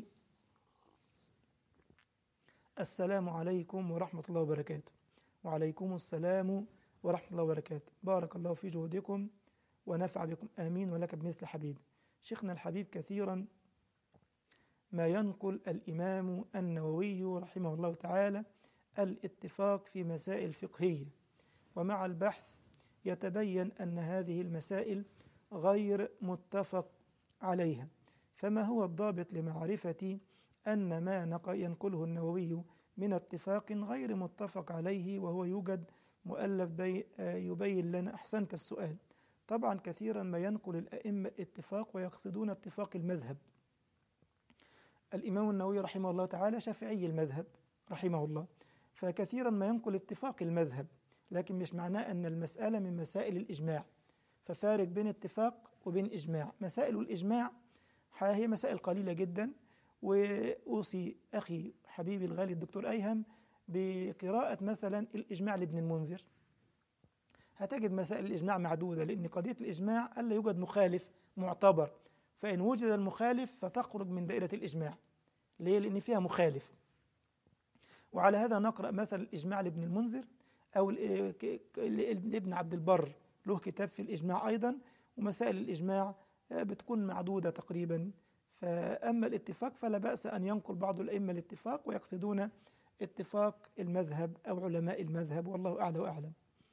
السلام عليكم ورحمة الله وبركاته. وعليكم السلام ورحمة الله وبركاته، بارك الله في جهودكم ونفع بكم، آمين ولك بمثل حبيبي. شيخنا الحبيب كثيرا ما ينقل الإمام النووي رحمه الله تعالى الاتفاق في مسائل فقهية، ومع البحث يتبين أن هذه المسائل غير متفق عليها. فما هو الضابط لمعرفة أن ما نق- ينقله النووي من اتفاق غير متفق عليه، وهو يوجد مؤلف بي آه، يبين لنا. أحسنت السؤال. طبعا كثيرا ما ينقل الأئمة الاتفاق ويقصدون اتفاق المذهب. الإمام النووي رحمه الله تعالى شافعي المذهب رحمه الله، فكثيرا ما ينقل اتفاق المذهب، لكن مش معناه أن المسألة من مسائل الإجماع. ففارق بين اتفاق وبين إجماع. مسائل الإجماع هي مسائل قليلة جدا، وأوصي أخي حبيبي الغالي الدكتور أيهم بقراءة مثلا الإجماع لابن المنذر. هتجد مسائل الإجماع معدودة، لأن قضية الإجماع ألا يوجد مخالف معتبر، فإن وجد المخالف فتخرج من دائرة الإجماع. ليه؟ لأن فيها مخالف. وعلى هذا نقرأ مثلا الإجماع لابن المنذر، أو لابن عبد البر له كتاب في الإجماع أيضا، ومسائل الإجماع بتكون معدودة تقريبا. فأما الاتفاق فلا بأس أن ينقل بعض الأئمة الاتفاق ويقصدون اتفاق المذهب أو علماء المذهب، والله أعلى وأعلم.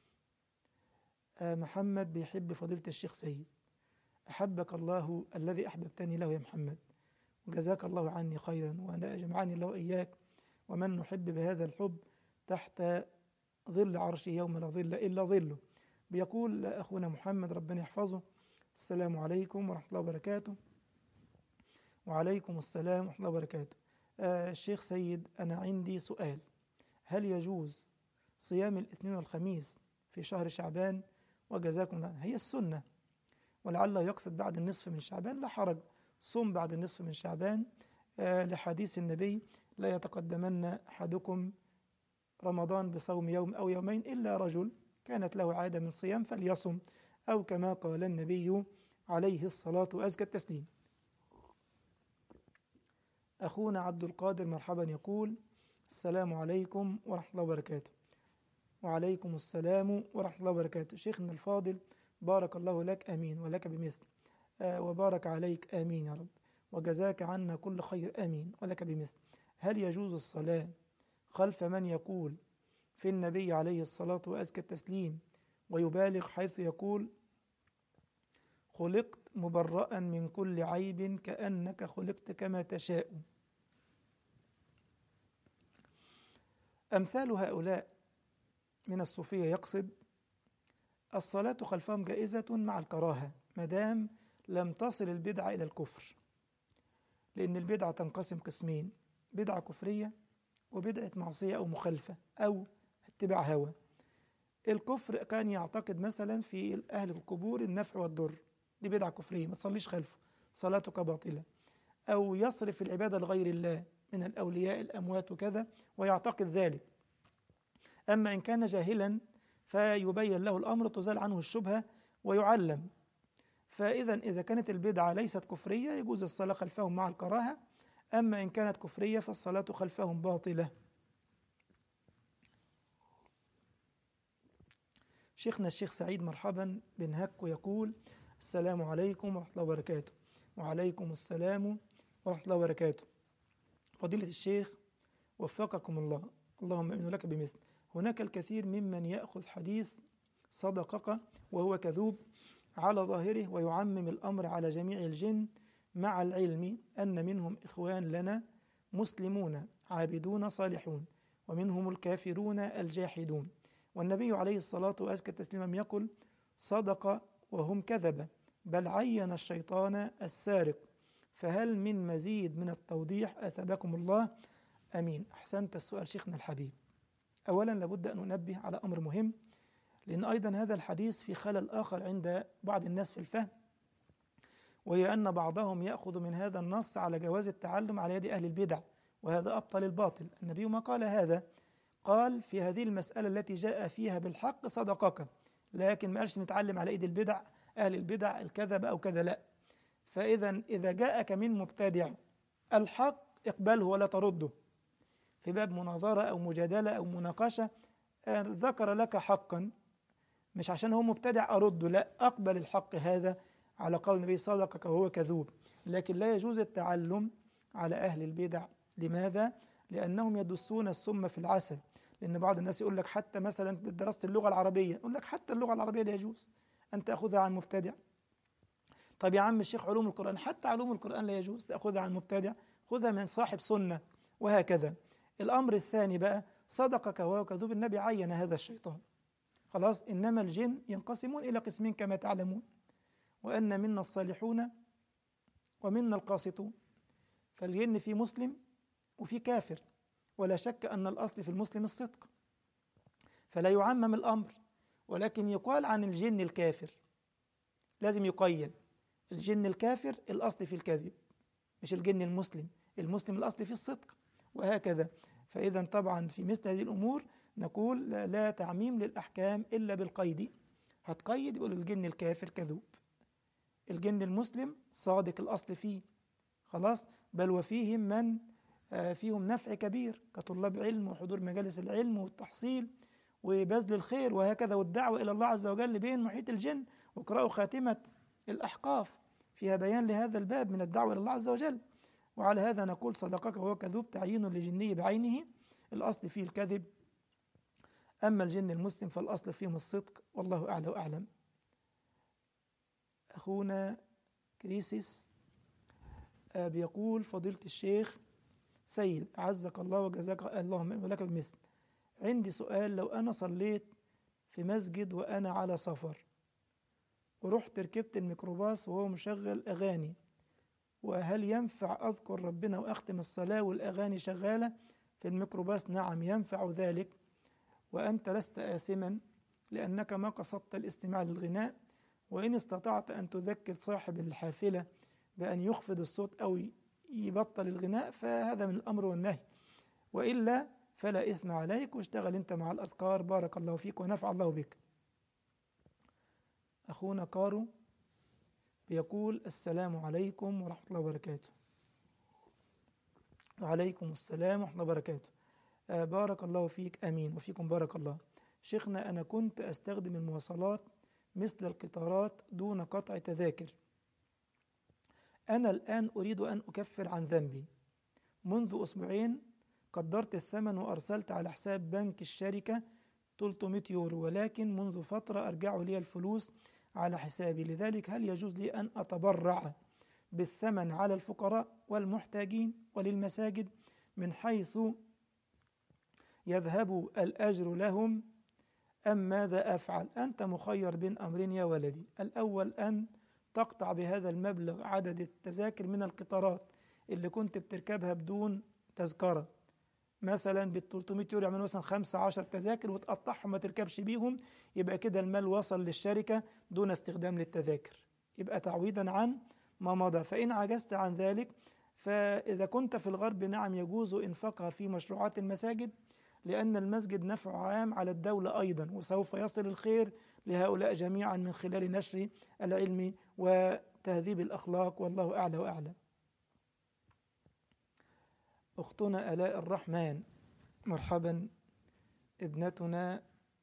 محمد بيحب فضيلة الشيخ سيد. أحبك الله الذي أحببتني له يا محمد، وجزاك الله عني خيرا، وأنا جمعني الله إياك ومن نحب بهذا الحب تحت ظل عرشه يوم لا ظل إلا ظله. بيقول أخونا محمد ربنا يحفظه: السلام عليكم ورحمة الله وبركاته. وعليكم السلام ورحمة الله وبركاته. آه الشيخ سيد، أنا عندي سؤال: هل يجوز صيام الاثنين والخميس في شهر شعبان؟ وجزاكم الله. هي السنة، ولعله يقصد بعد النصف من شعبان، لا حرج، صم بعد النصف من شعبان، آه لحديث النبي: لا يتقدمن أحدكم رمضان بصوم يوم أو يومين إلا رجل كانت له عادة من صيام فليصم، أو كما قال النبي عليه الصلاة وأزكى التسليم. أخونا عبد القادر مرحبا يقول: السلام عليكم ورحمة الله وبركاته. وعليكم السلام ورحمة الله وبركاته. شيخنا الفاضل، بارك الله لك، آمين، ولك بمثل، آه وبارك عليك، آمين يا رب، وجزاك عنا كل خير، آمين، ولك بمثل. هل يجوز الصلاة خلف من يقول في النبي عليه الصلاة وأزكى التسليم ويبالغ حيث يقول: خلقت مبرأ من كل عيب كأنك خلقت كما تشاء؟ أمثال هؤلاء من الصوفية يقصد الصلاة خلفهم جائزة مع الكراهة مدام لم تصل البدعة إلى الكفر، لأن البدعة تنقسم قسمين: بدعة كفرية وبدعة معصية أو مخالفة أو اتباع هوى. الكفر كان يعتقد مثلا في أهل القبور النفع والضر، دي بدعة كفرية، ما تصليش خلفه، صلاتك باطلة. أو يصرف العبادة لغير الله من الأولياء الأموات وكذا ويعتقد ذلك. أما إن كان جاهلا فيبين له الأمر، تزال عنه الشبهة ويعلم. فإذا إذا كانت البدعة ليست كفرية يجوز الصلاة خلفهم مع الكراهة، أما إن كانت كفرية فالصلاة خلفهم باطلة. شيخنا الشيخ سعيد مرحبا بن هكو يقول: السلام عليكم ورحمة الله وبركاته. وعليكم السلام ورحمة الله وبركاته. فضيلة الشيخ وفقكم الله، اللهم أمين لك بمثل. هناك الكثير ممن يأخذ حديث صدقك وهو كذوب على ظاهره ويعمم الأمر على جميع الجن، مع العلم أن منهم إخوان لنا مسلمون عابدون صالحون، ومنهم الكافرون الجاحدون، والنبي عليه الصلاة وأزكى التسليم لم يقل صدق وهم كذب، بل عين الشيطان السارق. فهل من مزيد من التوضيح أثابكم الله؟ أمين. أحسنت السؤال شيخنا الحبيب. أولا لابد أن ننبه على أمر مهم، لأن أيضا هذا الحديث في خلل آخر عند بعض الناس في الفهم، وهي أن بعضهم يأخذ من هذا النص على جواز التعلم على يد أهل البدع، وهذا أبطل الباطل. النبي ما قال هذا، قال في هذه المسألة التي جاء فيها بالحق صدقك، لكن ما قالش نتعلم على ايد البدع، أهل البدع الكذب أو كذا، لا. فإذا إذا جاءك من مبتدع الحق اقبله ولا ترده، في باب مناظرة أو مجادلة أو مناقشة ذكر لك حقا، مش عشان هو مبتدع أرده، لا، أقبل الحق هذا على قول النبي صدقك وهو كذوب. لكن لا يجوز التعلم على أهل البدع. لماذا؟ لأنهم يدسون السم في العسل. لأن بعض الناس يقول لك حتى مثلا دراسة اللغة العربية، يقول لك حتى اللغة العربية لا يجوز أن تأخذها عن مبتدع. طب يا عم الشيخ علوم القرآن، حتى علوم القرآن لا يجوز تأخذها عن مبتدع، خذها من صاحب سنة، وهكذا. الأمر الثاني بقى، صدقك وهو كذوب، النبي عين هذا الشيطان. خلاص، إنما الجن ينقسمون إلى قسمين كما تعلمون، وأن منا الصالحون ومنا القاسطون. فالجن في مسلم وفي كافر، ولا شك أن الأصل في المسلم الصدق، فلا يعمم الأمر، ولكن يقال عن الجن الكافر، لازم يقيد. الجن الكافر الأصل في الكذب، مش الجن المسلم. المسلم الأصل في الصدق، وهكذا. فإذا طبعا في مثل هذه الأمور نقول لا, لا تعميم للأحكام إلا بالقيد. هتقيد يقول الجن الكافر كذوب، الجن المسلم صادق الأصل فيه، خلاص. بل وفيهم من فيهم نفع كبير كطلاب علم وحضور مجالس العلم والتحصيل وبذل الخير وهكذا، والدعوة إلى الله عز وجل بين محيط الجن. واقرأوا خاتمة الأحقاف فيها بيان لهذا الباب من الدعوة إلى الله عز وجل. وعلى هذا نقول صدقك وهو كذوب تعيين لجني بعينه، الأصل فيه الكذب. أما الجن المسلم فالأصل فيهم الصدق، والله أعلى وأعلم. أخونا كريسيس بيقول: فضيلة الشيخ سيد أعزك الله وجزاك اللهم ولك بمثل، عندي سؤال. لو أنا صليت في مسجد وأنا على سفر ورحت ركبت الميكروباص وهو مشغل أغاني، وهل ينفع أذكر ربنا وأختم الصلاة والأغاني شغالة في الميكروباص؟ نعم ينفع ذلك، وأنت لست آثما لأنك ما قصدت الاستماع للغناء. وإن استطعت أن تذكر صاحب الحافلة بأن يخفض الصوت أو يبطل الغناء فهذا من الأمر والنهي، وإلا فلا إثم عليك، واشتغل أنت مع الأذكار. بارك الله فيك ونفع الله بك. أخونا كارو بيقول: السلام عليكم ورحمة الله وبركاته. وعليكم السلام ورحمة الله وبركاته. آه بارك الله فيك. أمين وفيكم بارك الله. شيخنا، أنا كنت أستخدم المواصلات مثل القطارات دون قطع تذاكر. أنا الآن أريد أن أكفر عن ذنبي. منذ أسبوعين قدرت الثمن وأرسلت على حساب بنك الشركة ثلاثمائة يورو، ولكن منذ فترة أرجع لي الفلوس على حسابي. لذلك هل يجوز لي أن أتبرع بالثمن على الفقراء والمحتاجين وللمساجد من حيث يذهب الأجر لهم، أم ماذا أفعل؟ أنت مخير بين أمرين يا ولدي. الأول أن تقطع بهذا المبلغ عدد التذاكر من القطارات اللي كنت بتركبها بدون تذكرة، مثلا بال ثلاثمائة يورو يعملوا مثلا خمسة عشر تذاكر وتقطعهم ما تركبش بيهم، يبقى كده المال وصل للشركة دون استخدام للتذاكر، يبقى تعويضا عن ما مضى. فإن عجزت عن ذلك، فإذا كنت في الغرب نعم يجوز إنفاقها في مشروعات المساجد، لأن المسجد نفع عام على الدولة أيضا، وسوف يصل الخير لهؤلاء جميعا من خلال نشر العلم وتهذيب الأخلاق، والله أعلى وأعلم. أختنا آلاء الرحمن، مرحبا. ابنتنا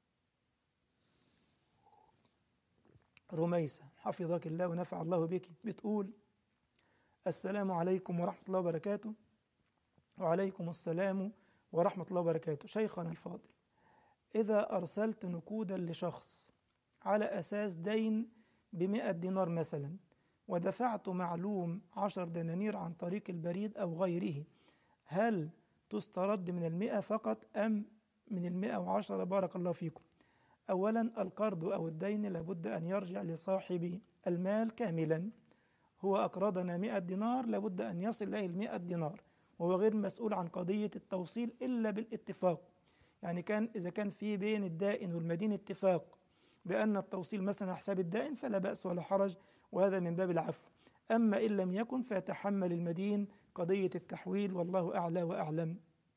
رميسة، حفظك الله ونفع الله بك، بتقول: السلام عليكم ورحمة الله وبركاته. وعليكم السلام ورحمة الله وبركاته. شيخنا الفاضل، إذا أرسلت نقودا لشخص على أساس دين بمئة دينار مثلا، ودفعت معلوم عشر دنانير عن طريق البريد أو غيره، هل تسترد من المئة فقط أم من المئة وعشرة؟ بارك الله فيكم. أولا، القرض أو الدين لابد أن يرجع لصاحب المال كاملا. هو أقرضنا مئة دينار، لابد أن يصل إليه المئة دينار، وهو غير مسؤول عن قضية التوصيل إلا بالاتفاق. يعني كان إذا كان في بين الدائن والمدين اتفاق بأن التوصيل مثلا حساب الدائن فلا بأس ولا حرج، وهذا من باب العفو. أما إن لم يكن فيتحمل المدين قضية التحويل، والله أعلى وأعلم.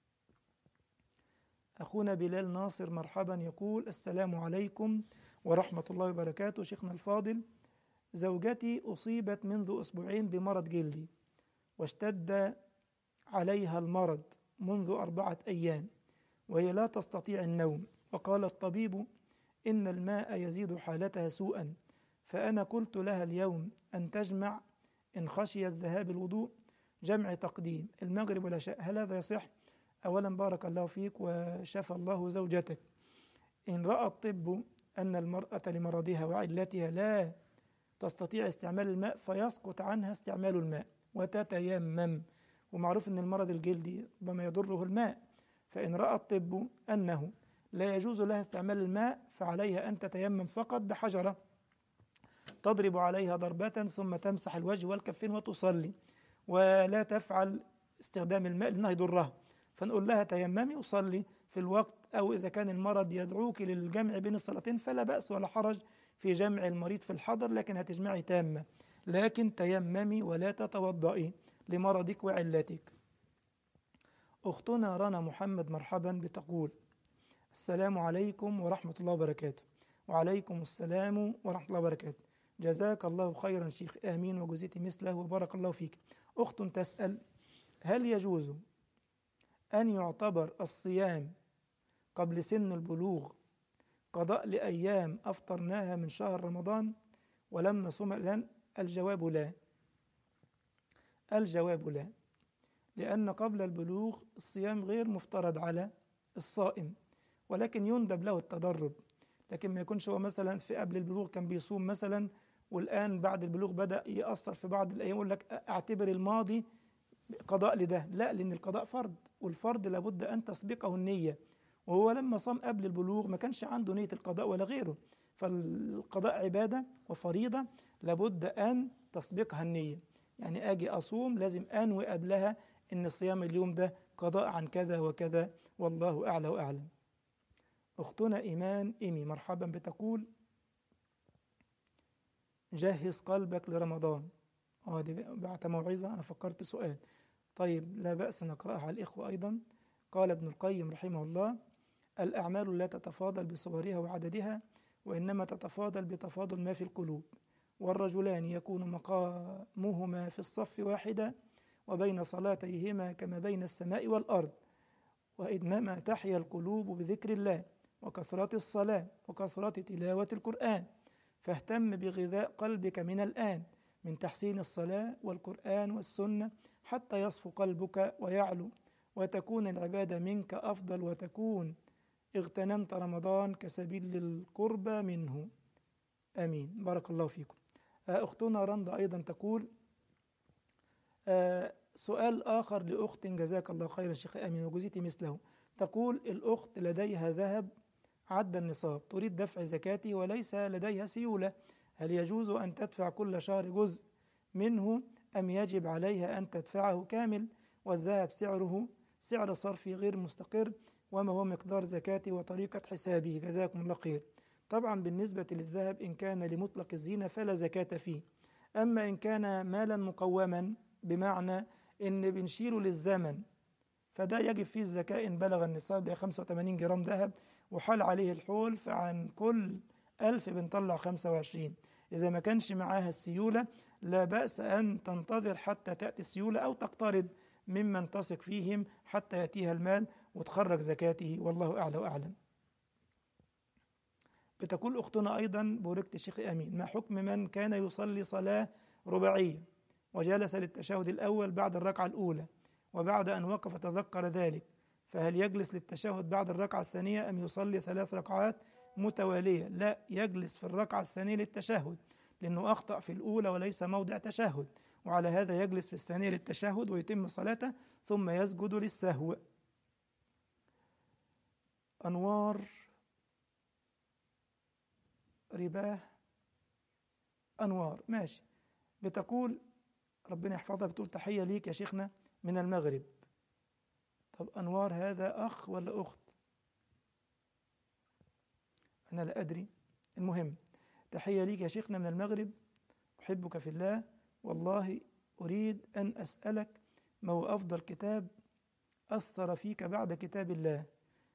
أخونا بلال ناصر، مرحبا، يقول: السلام عليكم ورحمة الله وبركاته. شيخنا الفاضل، زوجتي أصيبت منذ أسبوعين بمرض جلدي، واشتد عليها المرض منذ أربعة أيام، وهي لا تستطيع النوم، وقال الطبيب إن الماء يزيد حالتها سوءا. فأنا قلت لها اليوم أن تجمع إن خشيت ذهاب الوضوء جمع تقديم المغرب والعشاء، هل هذا يصح؟ أولا بارك الله فيك وشفى الله زوجتك. إن رأى الطب أن المرأة لمرضها وعلتها لا تستطيع استعمال الماء فيسقط عنها استعمال الماء وتتيمم، ومعروف أن المرض الجلدي ربما يضره الماء، فإن رأى الطب أنه لا يجوز لها استعمال الماء فعليها أن تتيمم فقط بحجرة تضرب عليها ضربة ثم تمسح الوجه والكفين وتصلي، ولا تفعل استخدام الماء لأنه يضرها. فنقول لها تيممي وصلي في الوقت، أو إذا كان المرض يدعوك للجمع بين الصلاتين فلا بأس ولا حرج في جمع المريض في الحضر، لكن هتجمعي تامة، لكن تيممي ولا تتوضئي لمرضك وعلتك. أختنا رنا محمد مرحبا بتقول: السلام عليكم ورحمة الله وبركاته. وعليكم السلام ورحمة الله وبركاته. جزاك الله خيرا شيخ، آمين وجزيت مثله وبارك الله فيك. أخت تسأل: هل يجوز أن يعتبر الصيام قبل سن البلوغ قضاء لأيام أفطرناها من شهر رمضان ولم نصوم الآن؟ الجواب لا. الجواب لا، لأن قبل البلوغ الصيام غير مفترض على الصائم، ولكن يندب له التدرب. لكن ما يكونش هو مثلا في قبل البلوغ كان بيصوم مثلا، والآن بعد البلوغ بدأ يأثر في بعض الأيام، يقول لك أعتبر الماضي قضاء لده. لا، لأن القضاء فرض، والفرض لابد أن تسبقه النية، وهو لما صام قبل البلوغ ما كانش عنده نية القضاء ولا غيره. فالقضاء عبادة وفريضة لابد أن تسبقها النية. يعني أجي أصوم لازم أنوي قبلها إن صيام اليوم ده قضاء عن كذا وكذا، والله أعلى وأعلم. أختنا إيمان إيمي مرحبا بتقول: جهز قلبك لرمضان. اه دي بعت موعظة، أنا فكرت سؤال. طيب لا بأس نقرأها على الإخوة أيضا. قال ابن القيم رحمه الله: الأعمال لا تتفاضل بصورها وعددها، وإنما تتفاضل بتفاضل ما في القلوب. والرجلان يكون مقامهما في الصف واحدا، وبين صلاتيهما كما بين السماء والأرض، وإنما تحيا القلوب بذكر الله وكثرة الصلاة وكثرة تلاوة القرآن. فاهتم بغذاء قلبك من الآن، من تحسين الصلاة والقرآن والسنة، حتى يصفو قلبك ويعلو، وتكون العبادة منك أفضل، وتكون اغتنمت رمضان كسبيل للقربى منه. آمين، بارك الله فيكم. أختنا رندا أيضا تقول: سؤال آخر لأخت، جزاك الله خيرا شيخ آمين وجزيتي مثله. تقول الأخت لديها ذهب عد النصاب، تريد دفع زكاته وليس لديها سيولة، هل يجوز أن تدفع كل شهر جزء منه أم يجب عليها أن تدفعه كامل؟ والذهب سعره سعر صرفي غير مستقر، وما هو مقدار زكاته وطريقة حسابه؟ جزاكم الله خير. طبعا بالنسبة للذهب إن كان لمطلق الزينة فلا زكاة فيه، أما إن كان مالا مقوما بمعنى إن بنشيله للزمن فده يجب فيه الزكاة إن بلغ النصاب، ده خمسة وثمانين جرام ذهب وحال عليه الحول، فعن كل ألف بنطلع خمسة وعشرين. إذا ما كانش معاها السيولة لا بأس أن تنتظر حتى تأتي السيولة، أو تقترض ممن تثق فيهم حتى يأتيها المال وتخرج زكاته، والله أعلى وأعلم. بتقول أختنا أيضا: بوركت شيخ أمين، ما حكم من كان يصلي صلاة رباعية وجلس للتشهد الأول بعد الركعة الأولى، وبعد أن وقف تذكر ذلك، فهل يجلس للتشهد بعد الركعة الثانية أم يصلي ثلاث ركعات متوالية؟ لا، يجلس في الركعة الثانية للتشهد، لأنه أخطأ في الأولى وليس موضع تشهد، وعلى هذا يجلس في الثانية للتشهد ويتم صلاته ثم يسجد للسهو. أنوار رباه أنوار ماشي بتقول ربنا يحفظها، بتقول: تحية ليك يا شيخنا من المغرب. طب أنوار هذا أخ ولا أخت؟ أنا لا أدري. المهم، تحية ليك يا شيخنا من المغرب، أحبك في الله، والله أريد أن أسألك ما هو أفضل كتاب أثر فيك بعد كتاب الله؟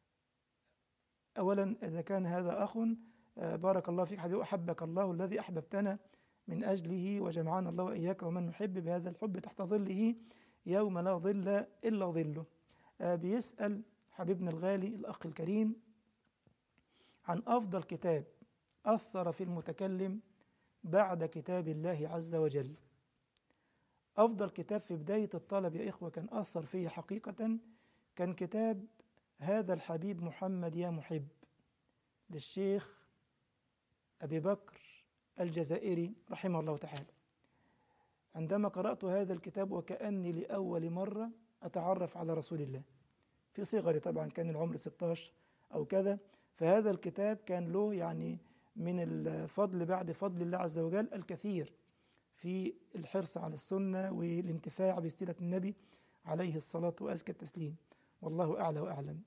أولا إذا كان هذا أخ بارك الله فيك حبيبي، أحبك الله الذي أحببتنا من أجله، وجمعنا الله وإياك ومن نحب بهذا الحب تحت ظله يوم لا ظل إلا ظله. بيسأل حبيبنا الغالي الأخ الكريم عن أفضل كتاب أثر في المتكلم بعد كتاب الله عز وجل. أفضل كتاب في بداية الطلب يا إخوة كان أثر فيه حقيقة كان كتاب هذا الحبيب محمد يا محب للشيخ أبي بكر الجزائري رحمه الله تعالى. عندما قرأت هذا الكتاب وكأني لأول مرة أتعرف على رسول الله في صغري، طبعا كان العمر ستة عشر أو كذا. فهذا الكتاب كان له يعني من الفضل بعد فضل الله عز وجل الكثير في الحرص على السنة والانتفاع بسيرة النبي عليه الصلاة وأزكى التسليم. والله أعلى وأعلم.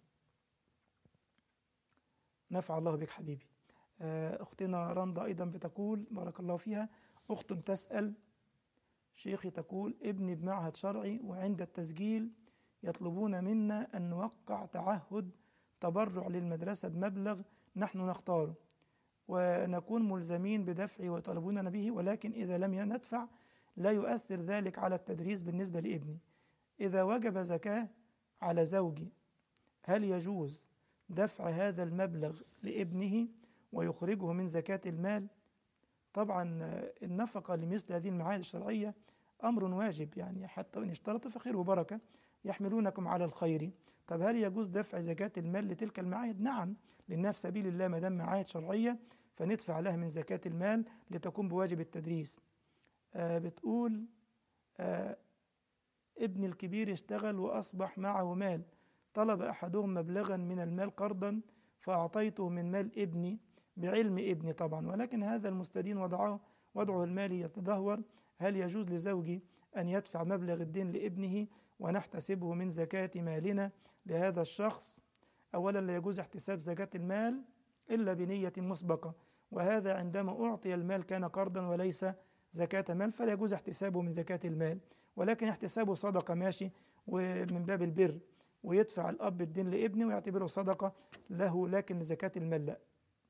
نفع الله بك حبيبي. أختنا رندا أيضا بتقول بارك الله فيها، أخت تسأل شيخي تقول ابني بمعهد شرعي وعند التسجيل يطلبون منا أن نوقع تعهد تبرع للمدرسة بمبلغ نحن نختاره ونكون ملزمين بدفعه ويطالبوننا به، ولكن إذا لم ندفع لا يؤثر ذلك على التدريس بالنسبة لابني. إذا وجب زكاة على زوجي هل يجوز دفع هذا المبلغ لابنه ويخرجه من زكاة المال؟ طبعا النفقة لمثل هذه المعاهد الشرعية أمر واجب، يعني حتى وإن اشترط فخير وبركة يحملونكم على الخير. طب هل يجوز دفع زكاة المال لتلك المعاهد؟ نعم، لأنها في سبيل الله ما دام معاهد شرعية فندفع لها من زكاة المال لتقوم بواجب التدريس. آه بتقول آه ابني الكبير اشتغل وأصبح معه مال، طلب أحدهم مبلغا من المال قرضا فأعطيته من مال ابني بعلم ابني طبعا، ولكن هذا المستدين وضعه وضعه المالي يتدهور. هل يجوز لزوجي أن يدفع مبلغ الدين لابنه ونحتسبه من زكاة مالنا لهذا الشخص؟ أولا لا يجوز احتساب زكاة المال إلا بنية مسبقة، وهذا عندما أعطي المال كان قرضا وليس زكاة مال فلا يجوز احتسابه من زكاة المال، ولكن احتسابه صدقة ماشي ومن باب البر، ويدفع الأب الدين لابنه ويعتبره صدقة له، لكن زكاة المال لا.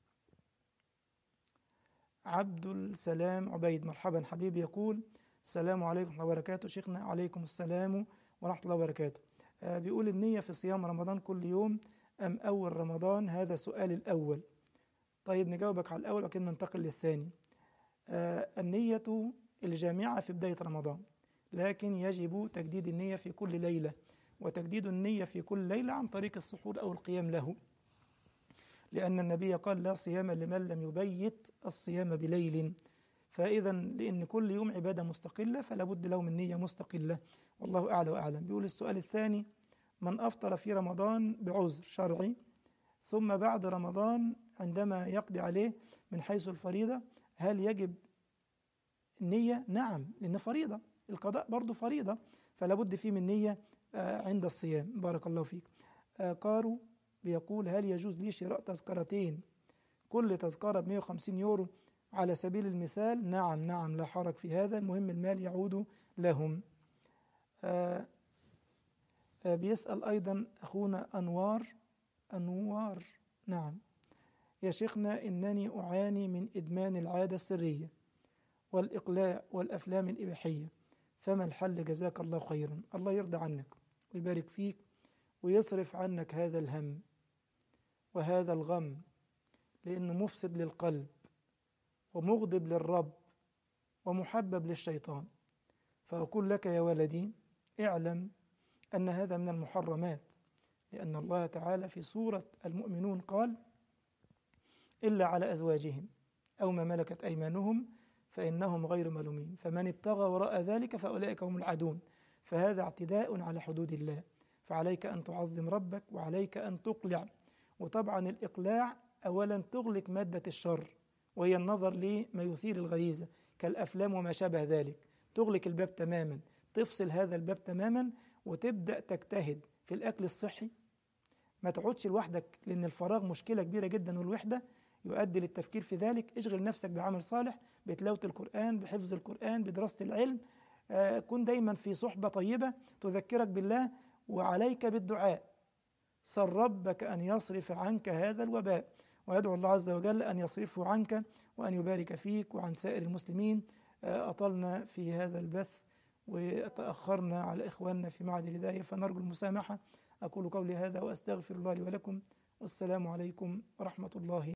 عبد السلام عبيد مرحبا حبيبي، يقول السلام عليكم ورحمة الله وبركاته. شيخنا عليكم السلام ورحمة الله وبركاته. آه بيقول النية في صيام رمضان كل يوم أم أول رمضان؟ هذا سؤال الأول. طيب نجاوبك على الأول وكنا ننتقل للثاني. آه النية الجامعة في بداية رمضان، لكن يجب تجديد النية في كل ليلة، وتجديد النية في كل ليلة عن طريق السحور أو القيام له، لأن النبي قال لا صيام لمن لم يبيت الصيام بليل. فإذا لأن كل يوم عبادة مستقلة فلا بد له من نية مستقلة، والله أعلى وأعلم. بيقول السؤال الثاني، من أفطر في رمضان بعذر شرعي ثم بعد رمضان عندما يقضي عليه من حيث الفريضة هل يجب النية؟ نعم، لأن فريضة، القضاء برضو فريضة، فلا بد فيه من نية عند الصيام. بارك الله فيك. قارو بيقول هل يجوز لي شراء تذكرتين كل تذكرة ب مئة وخمسين يورو على سبيل المثال؟ نعم نعم لا حرج في هذا، المهم المال يعود لهم. آآ آآ بيسأل أيضا أخونا أنوار أنوار نعم، يا شيخنا إنني أعاني من إدمان العادة السرية والإقلاع والأفلام الإباحية، فما الحل؟ جزاك الله خيرا. الله يرضى عنك ويبارك فيك ويصرف عنك هذا الهم وهذا الغم، لأنه مفسد للقلب ومغضب للرب ومحبب للشيطان. فأقول لك يا ولدي اعلم أن هذا من المحرمات، لأن الله تعالى في سورة المؤمنون قال إلا على أزواجهم أو ما ملكت أيمانهم فإنهم غير ملومين، فمن ابتغى وراء ذلك فأولئك هم العادون. فهذا اعتداء على حدود الله، فعليك أن تعظم ربك وعليك أن تقلع. وطبعا الإقلاع أولا تغلق مادة الشر وهي النظر لما يثير الغريزة كالأفلام وما شابه ذلك، تغلق الباب تماما، تفصل هذا الباب تماما وتبدأ تجتهد في الأكل الصحي. ما تقعدش لوحدك لأن الفراغ مشكلة كبيرة جدا والوحدة يؤدي للتفكير في ذلك. اشغل نفسك بعمل صالح، بتلاوة القرآن، بحفظ القرآن، بدراسة العلم. آه كن دايما في صحبة طيبة تذكرك بالله، وعليك بالدعاء. سل ربك أن يصرف عنك هذا الوباء، ويدعو الله عز وجل أن يصرفه عنك وأن يبارك فيك وعن سائر المسلمين. آه أطلنا في هذا البث وتأخرنا على إخواننا في معهد الهداية، فنرجو المسامحة. أقول قولي هذا وأستغفر الله لي ولكم، والسلام عليكم ورحمة الله